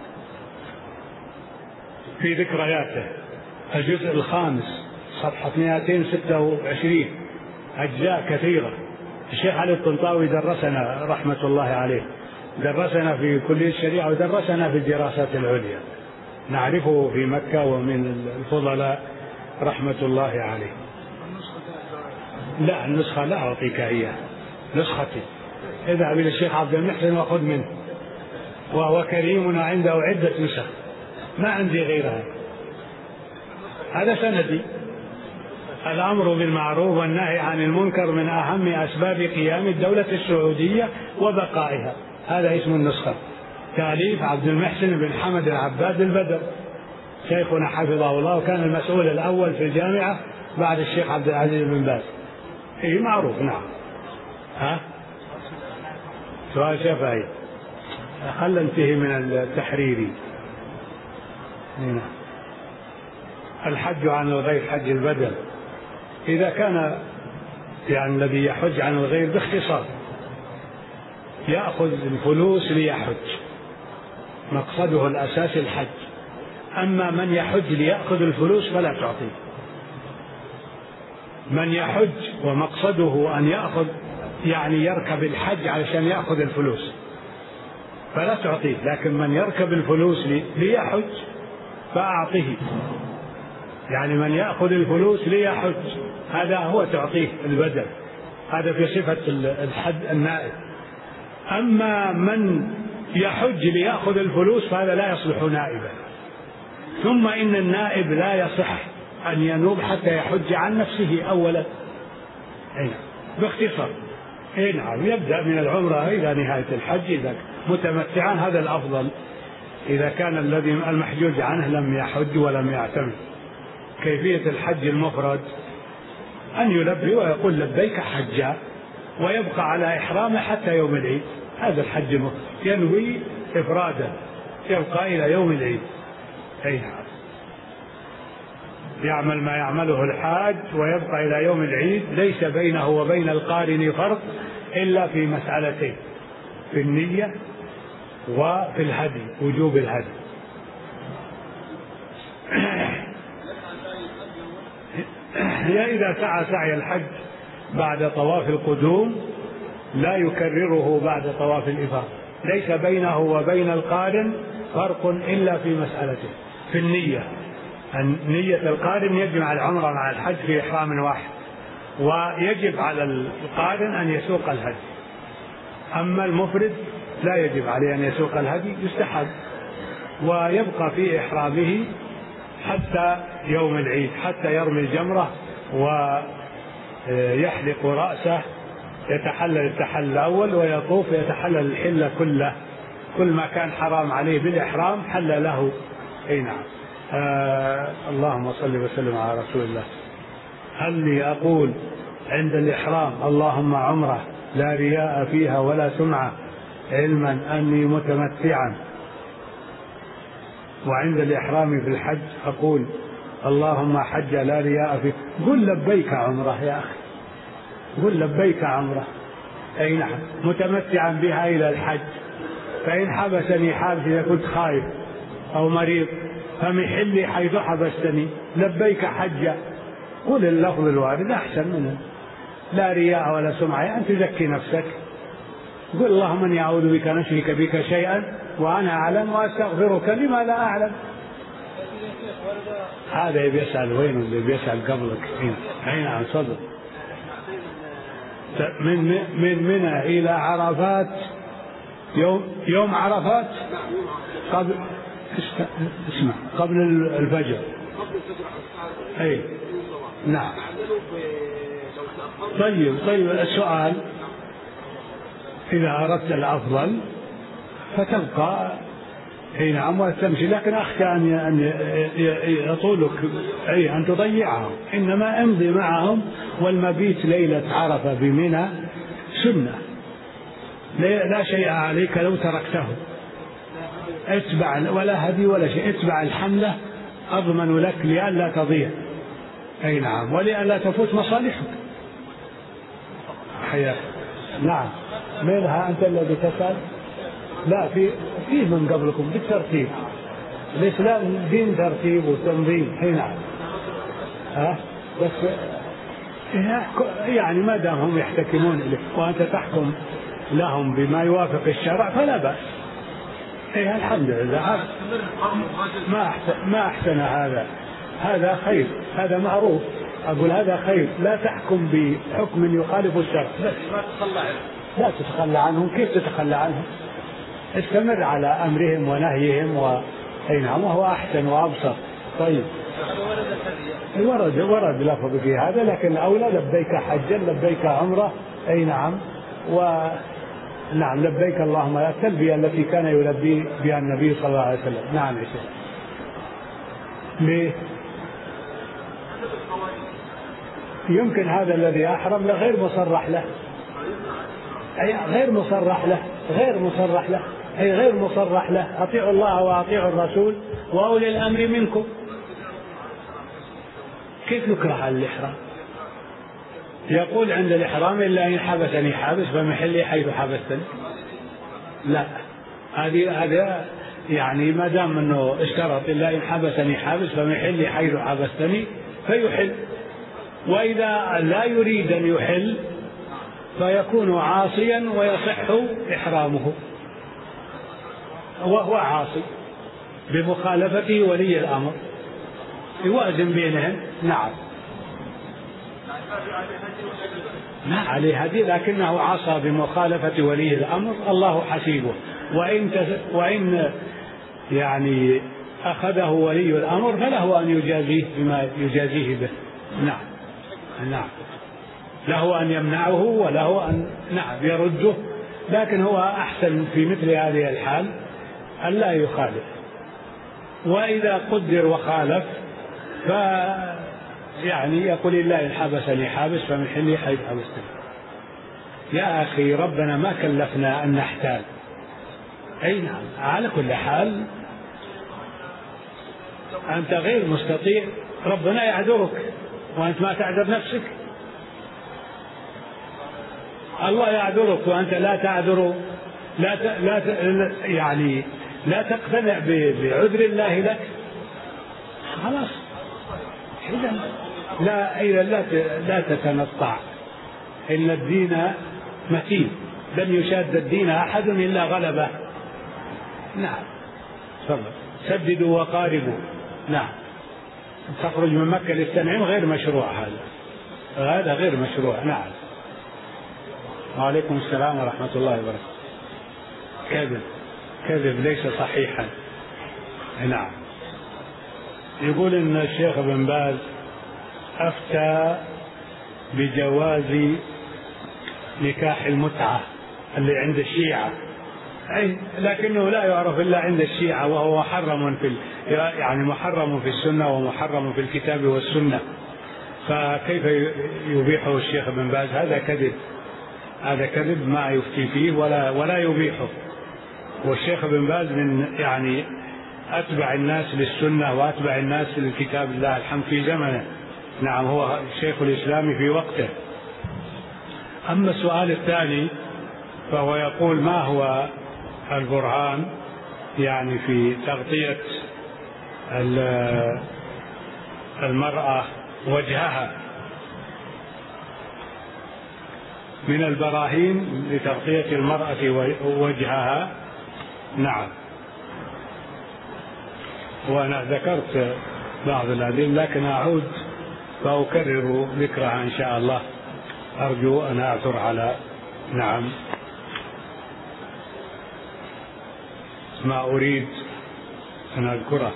في ذكرياته، الجزء الخامس صفحة مئتين وستة وعشرين، أجزاء كثيرة. الشيخ علي الطنطاوي درسنا رحمة الله عليه، درسنا في كلية الشريعة ودرسنا في الدراسات العليا، نعرفه في مكة ومن الفضلاء رحمة الله عليه. لا النسخة لا أعطيك إياه، نسختي اذهب إلى الشيخ عبد المحسن وخذ منه، وهو كريم عنده عدة نسخ، ما عندي غيرها. هذا سندي. الأمر بالمعروف والنهي عن المنكر من أهم أسباب قيام الدولة السعودية وبقائها، هذا اسم النسخة، تأليف عبد المحسن بن حمد العباد البدر شيخنا حفظه الله، وكان المسؤول الأول في الجامعة بعد الشيخ عبد العزيز بن باز. إيه معروف. نعم. ها سؤال شفهي، خل انتهي من التحريري. هنا الحج عن الغير حج البدن، إذا كان يعني الذي يحج عن الغير باختصار يأخذ الفلوس ليحج، مقصده الأساسي الحج. أما من يحج ليأخذ الفلوس فلا تعطيه. من يحج ومقصده أن يأخذ يعني يركب الحج علشان يأخذ الفلوس فلا تعطيه، لكن من يركب الفلوس ليحج فأعطيه. يعني من يأخذ الفلوس ليحج هذا هو تعطيه البدن، هذا في صفة الحج النائب. أما من يحج ليأخذ الفلوس فهذا لا يصلح نائبا. ثم إن النائب لا يصح أن ينوب حتى يحج عن نفسه أولا. هنا باختصار نعم يبدأ من العمرة إلى نهاية الحج إذا متمتعا، هذا الأفضل إذا كان الذي المحجوج عنه لم يحج ولم يعتمر. كيفية الحج المفرد أن يلبي ويقول لبيك حجا ويبقى على إحرامه حتى يوم العيد، هذا الحج المفرد، ينوي إفرادا يبقى إلى يوم العيد. أي نعم يعمل ما يعمله الحاج ويبقى إلى يوم العيد، ليس بينه وبين القارن فرق إلا في مسألتين، في النية وفي الهدي، وجوب الهدي. هي إذا سعى سعي الحج بعد طواف القدوم لا يكرره بعد طواف الإفاضة، ليس بينه وبين القارن فرق إلا في مسألته في النية. نية القارن يجمع العمرة مع الحج في إحرام واحد، ويجب على القارن أن يسوق الهدي. أما المفرد لا يجب عليه أن يسوق الهدي، يستحب، ويبقى في إحرامه حتى يوم العيد، حتى يرمي الجمرة ويحلق رأسه، يتحلل التحلل الأول ويطوف يتحلل الحل كله، كل ما كان حرام عليه بالإحرام حل له. أي نعم. آه اللهم صل وسلم على رسول الله. هل لي أقول عند الإحرام اللهم عمرة لا رياء فيها ولا سمعة، علما أني متمتعا، وعند الإحرام في الحج أقول اللهم حج لا رياء فيه؟ قل لبيك عمرة يا أخي، قل لبيك عمرة. أي نعم، متمتعا بها إلى الحج، فإن حبسني حابس إذا كنت خايف أو مريض فمحلي حيث حبستني لبيك حجا، قل اللفظ الوارد أحسن منه، لا رياء ولا سمعة، أن تزكي نفسك. قل اللهم اني اعوذ بك ان اشرك بك شيئا وانا اعلم واستغفرك لما لا اعلم. هذا يبي يسال وين اللي بيسال قبلك؟ اي نعم صدق. من من منى الى عرفات يوم يوم عرفات قبل اسمع قبل الفجر. اي نعم. طيب طيب السؤال إذا أردت الأفضل فتبقى أي نعم وتمشي، لكن أخشى أن يطولك أي أن تضيعهم، إنما امضي معهم، والمبيت ليلة عرفة بمنى سنة لا شيء عليك لو تركته. اتبع ولا هدي ولا شيء، اتبع الحملة أضمن لك لئلا تضيع. أي نعم، ولئلا تفوت مصالحك. حياك. نعم. منها أنت الذي تسأل؟ لا، في في من قبلكم بالترتيب. الإسلام دين ترتيب وتنظيم. هنا ها بس يعني ما دام هم يحتكمون إليه وأنت تحكم لهم بما يوافق الشرع فلا بأس. إيه الحمد لله. ما أحسن ما أحسن هذا، هذا خير، هذا معروف. أقول هذا خير، لا تحكم بحكم يخالف الشرع بس لا تتخلى عنهم. كيف تتخلى عنهم؟ استمر على أمرهم ونهيهم و... أي نعم، وهو أحسن وأبصر. طيب ورد ورد لفظ في هذا، لكن الأولى لبيك حجا لبيك عمرة. أي نعم. ونعم لبيك اللهم، التلبية التي كان يلبي بها النبي صلى الله عليه وسلم. نعم يا شيخ. ليه؟ يمكن هذا الذي أحرم غير مصرح له، أي غير مصرح له، غير مصرح له، أي غير مصرح له. أطيعوا الله وأطيعوا الرسول وأولي الأمر منكم. كيف يكره على الإحرام؟ يقول عند الإحرام إلا إن حبسني حابس فمحلي حيث حبستني. لا، هذه هذا يعني ما دام أنه اشترط إلا إن حبسني حابس فمحلي حيث حبستني فيحل. وإذا لا يريد أن يحل فيكون عاصيا ويصح إحرامه وهو عاصي بمخالفة ولي الأمر، يوازن بينهم. نعم، ما عليه هدي، لكنه عصى بمخالفة ولي الأمر، الله حسيبه. وإن وإن يعني أخذه ولي الأمر فله أن يجازيه بما يجازيه به. نعم نعم، له أن يمنعه وله أن نعم يرده، لكن هو أحسن في مثل هذه الحال أن لا يخالف. وإذا قدر وخالف ف يعني يقول الله إن حبسني حابس فمن حلي حيث حبستني. يا أخي ربنا ما كلفنا أن نحتال. أي نعم، على كل حال أنت غير مستطيع، ربنا يعذرك وأنت ما تعذر نفسك. الله يعذرك وأنت لا تعذر، لا ت... لا ت... يعني لا تقتنع بعذر الله لك، خلاص. إذا لا إذا لا لا تتنطع، إن الدين متين، لن يشاد الدين أحد إلا غلبه. نعم، تفضل. سددوا وقاربوا. نعم، تخرج من مكة للتنعيم غير مشروع، هذا هذا غير مشروع. نعم. وعليكم السلام ورحمة الله وبركاته. كذب كذب ليس صحيحا. نعم. يقول إن الشيخ ابن باز أفتى بجواز نكاح المتعة اللي عند الشيعة، أي لكنه لا يعرف إلا عند الشيعة، وهو محرم في يعني محرم في السنة ومحرم في الكتاب والسنة، فكيف يبيحه الشيخ ابن باز؟ هذا كذب، هذا كذب ما يفتي فيه ولا ولا يبيحه. والشيخ ابن باز من يعني أتبع الناس للسنة وأتبع الناس للكتاب الله الحمد في زمنه. نعم، هو شيخ الإسلام في وقته. أما السؤال الثاني فهو يقول ما هو البرهان يعني في تغطية المرأة وجهها؟ من البراهين لتغطية المرأة وجهها. نعم، وأنا ذكرت بعض الأدلة لكن أعود فأكرر ذكرها إن شاء الله، أرجو أن أعثر على نعم ما أريد أن أذكره.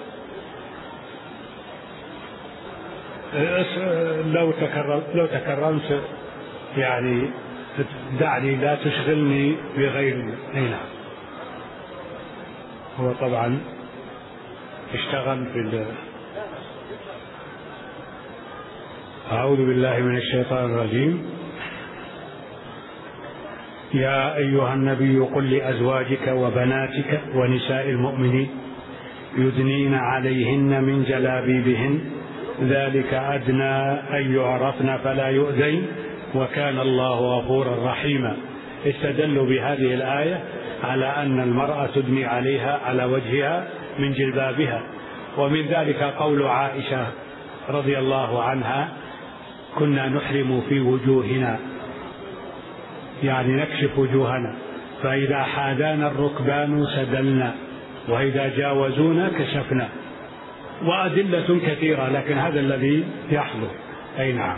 لو تكرمت لو تكرمت يعني دعني لا تشغلني بغيري. نعم، هو طبعا اشتغل في ال... أعوذ بالله من الشيطان الرجيم. يا أيها النبي قل لأزواجك وبناتك ونساء المؤمنين يدنين عليهن من جلابيبهن ذلك أدنى أن يعرفن فلا يؤذين وكان الله غفورا رحيما. استدلوا بهذه الآية على أن المرأة تدني عليها على وجهها من جلبابها، ومن ذلك قول عائشة رضي الله عنها كنا نحرم في وجوهنا، يعني نكشف وجوهنا، فإذا حادانا الركبان سدلنا وإذا جاوزونا كشفنا. وأدلة كثيرة لكن هذا الذي يحضر. أي نعم.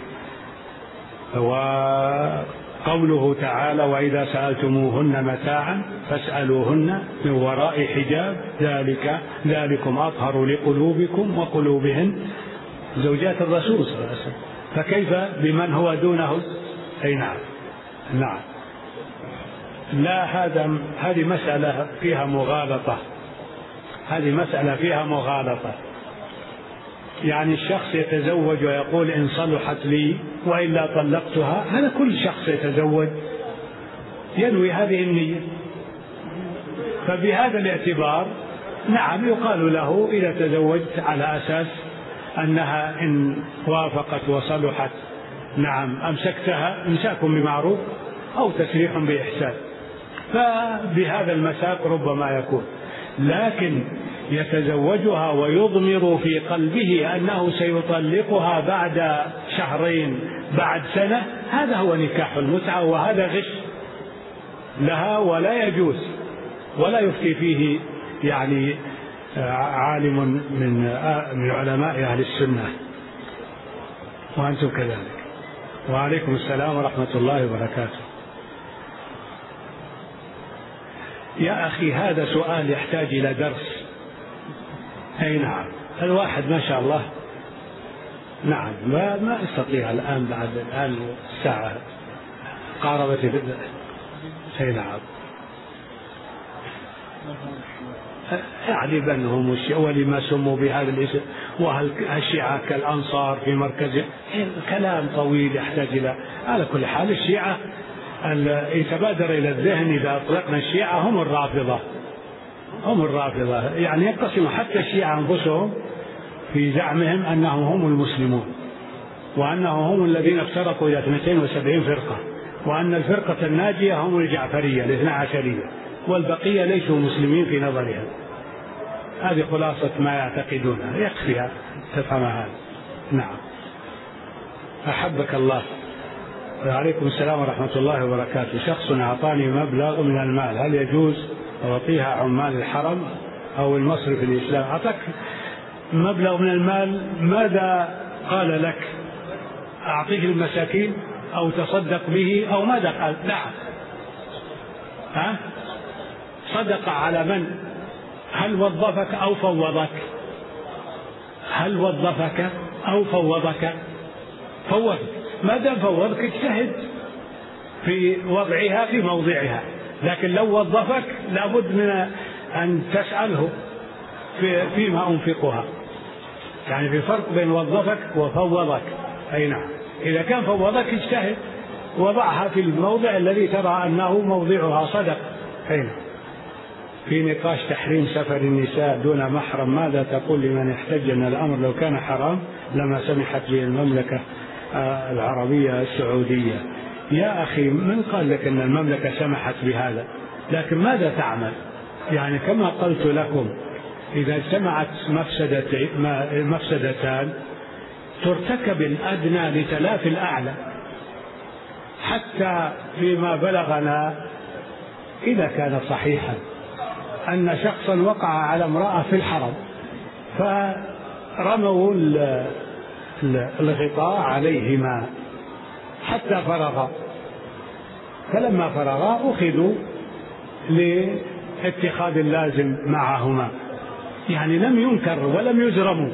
وقوله تعالى وإذا سألتموهن متاعا فاسألوهن من وراء حجاب ذلك ذلكم أطهر لقلوبكم وقلوبهن، زوجات الرسول صلى الله عليه وسلم، فكيف بمن هو دونه؟ أي نعم. نعم، لا هذا هذه مسألة فيها مغالطة، هذه مسألة فيها مغالطة. يعني الشخص يتزوج ويقول إن صلحت لي وإلا طلقتها، هذا كل شخص يتزوج ينوي هذه النية. فبهذا الاعتبار نعم يقال له إذا تزوجت على أساس أنها إن وافقت وصلحت نعم أمسكتها إمساك بمعروف أو تسريح بإحسان، فبهذا المساك ربما يكون. لكن يتزوجها ويضمر في قلبه أنه سيطلقها بعد شهرين بعد سنة، هذا هو نكاح المتعة، وهذا غش لها ولا يجوز، ولا يفتي فيه يعني عالم من من علماء أهل السنة. وأنتم كذلك. وعليكم السلام ورحمة الله وبركاته. يا أخي هذا سؤال يحتاج إلى درس. أي نعم، الواحد ما شاء الله نعم ما ما استطيع الآن، بعد الآن الساعة قاربت. أي نعم، يعني بأنهم ولما سموا بهذا الاسم، وهل الشيعة كالأنصار في مركز، كلام طويل يحتاج إلى. على كل حال الشيعة يتبادر إلى الذهن إذا أطلقنا الشيعة هم الرافضة، هم الرافضة يعني يقسم حتى الشيعة أنفسهم في زعمهم أنهم هم المسلمون، وأنهم هم الذين افترقوا إلى اثنتين وسبعين فرقة، وأن الفرقة الناجية هم الجعفرية الاثنى عشرية، والبقية ليسوا مسلمين في نظرهم. هذه خلاصة ما يعتقدونها، يكفي تفهم هذا. نعم، أحبك الله. وعليكم السلام ورحمة الله وبركاته. شخص أعطاني مبلغ من المال، هل يجوز أعطيها عمال الحرم أو المصرف الإسلام؟ أعطاك مبلغ من المال، ماذا قال لك؟ أعطيه المساكين أو تصدق به أو ماذا قال؟ نعم، ها؟ صدق على من؟ هل وظفك أو فوضك؟ هل وظفك أو فوضك؟ فوضك. ما دام فوضك اجتهد في وضعها في موضعها، لكن لو وظفك لابد من أن تسأله في فيما أنفقها. يعني في فرق بين وظفك وفوضك. أي نعم، إذا كان فوضك اجتهد وضعها في الموضع الذي ترى أنه موضعها صدق. أي نعم. في نقاش تحريم سفر النساء دون محرم، ماذا تقول لمن احتج أن الأمر لو كان حرام لما سمحت به المملكة العربية السعودية؟ يا أخي من قال لك أن المملكة سمحت بهذا؟ لكن ماذا تعمل؟ يعني كما قلت لكم إذا اجتمعت مفسدتان ترتكب الأدنى لتلافي الأعلى. حتى فيما بلغنا إذا كان صحيحا أن شخصا وقع على امرأة في الحرم فرموا الغطاء عليهما حتى فرغا، فلما فرغا أخذوا لاتخاذ اللازم معهما، يعني لم ينكر ولم يجرموا،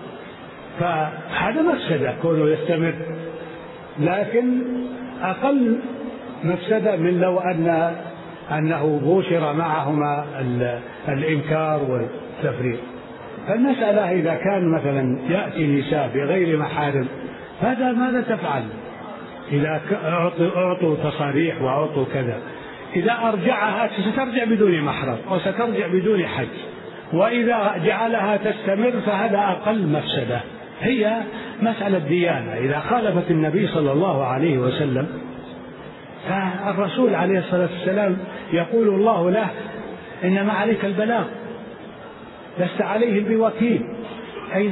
فهذا مفسدة كونه يستمر، لكن أقل مفسدة من لو أن أنه بوشر معهما الإنكار والتفريط. فالمسألة إذا كان مثلا يأتي نساء بغير محارم، هذا ماذا تفعل؟ إذا أعطوا تصاريح وأعطوا كذا، إذا أرجعها سترجع بدون محرم وسترجع بدون حج، وإذا جعلها تستمر فهذا أقل مفسدة. هي مسألة ديانة، إذا خالفت النبي صلى الله عليه وسلم فالرسول عليه الصلاة والسلام يقول الله له إنما عليك البلاغ لست عليهم بوكيل. أين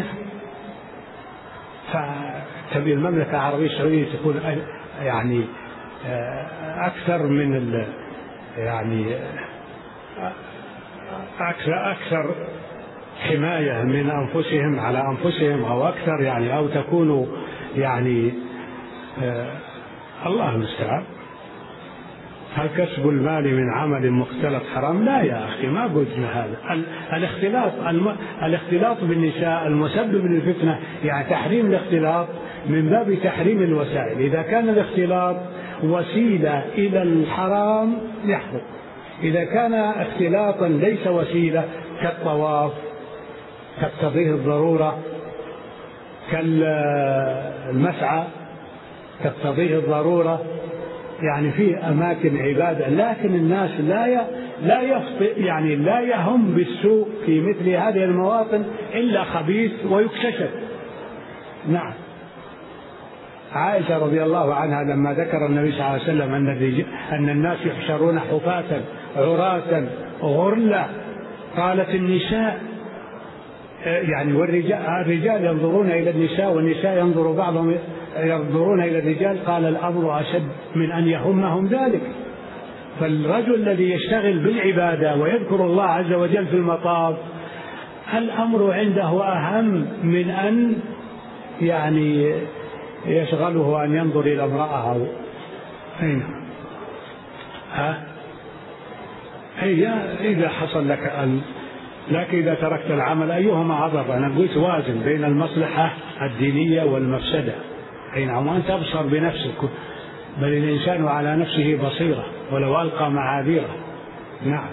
فتبي المملكة العربية السعودية تكون يعني أكثر من ال يعني أكثر أكثر حماية من أنفسهم على أنفسهم، أو أكثر يعني أو تكونوا يعني الله المستعان. هل كسب المال من عمل مختلط حرام؟ لا يا أخي، ما قلنا هذا. الاختلاط الاختلاط بالنساء المسبب للفتنة، يعني تحريم الاختلاط من باب تحريم الوسائل. إذا كان الاختلاط وسيلة إلى الحرام يحرم، إذا كان اختلاطا ليس وسيلة كالطواف تقتضيه الضرورة كالمسعى تقتضيه الضرورة، يعني في أماكن عبادة، لكن الناس لا لا يخطئ يعني لا يهم بالسوء في مثل هذه المواطن إلا خبيث ويكتشف. نعم. عائشة رضي الله عنها لما ذكر النبي صلى الله عليه وسلم أن أن الناس يحشرون حفاة عراة غرلا، قالت النساء يعني والرجال الرجال ينظرون إلى النساء والنساء ينظر بعضهم ينظرون إلى الرجال، قال الأمر أشد من أن يهمهم ذلك. فالرجل الذي يشتغل بالعبادة ويذكر الله عز وجل في المطاف الأمر عنده أهم من أن يعني يشغله أن ينظر إلى امرأة. أين ها هي إذا حصل لك أن لكن إذا تركت العمل أيهما أضر؟ أنا قلت وازن بين المصلحة الدينية والمفسدة. أي نعم، وأنت أبصر بنفسك، بل الإنسان على نفسه بصيرة ولو ألقى معاذيره. نعم.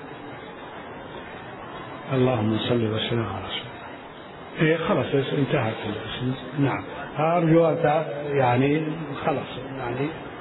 اللهم صل وسلم على رسول الله. إيه خلاص انتهت. نعم. أرجو يعني خلاص يعني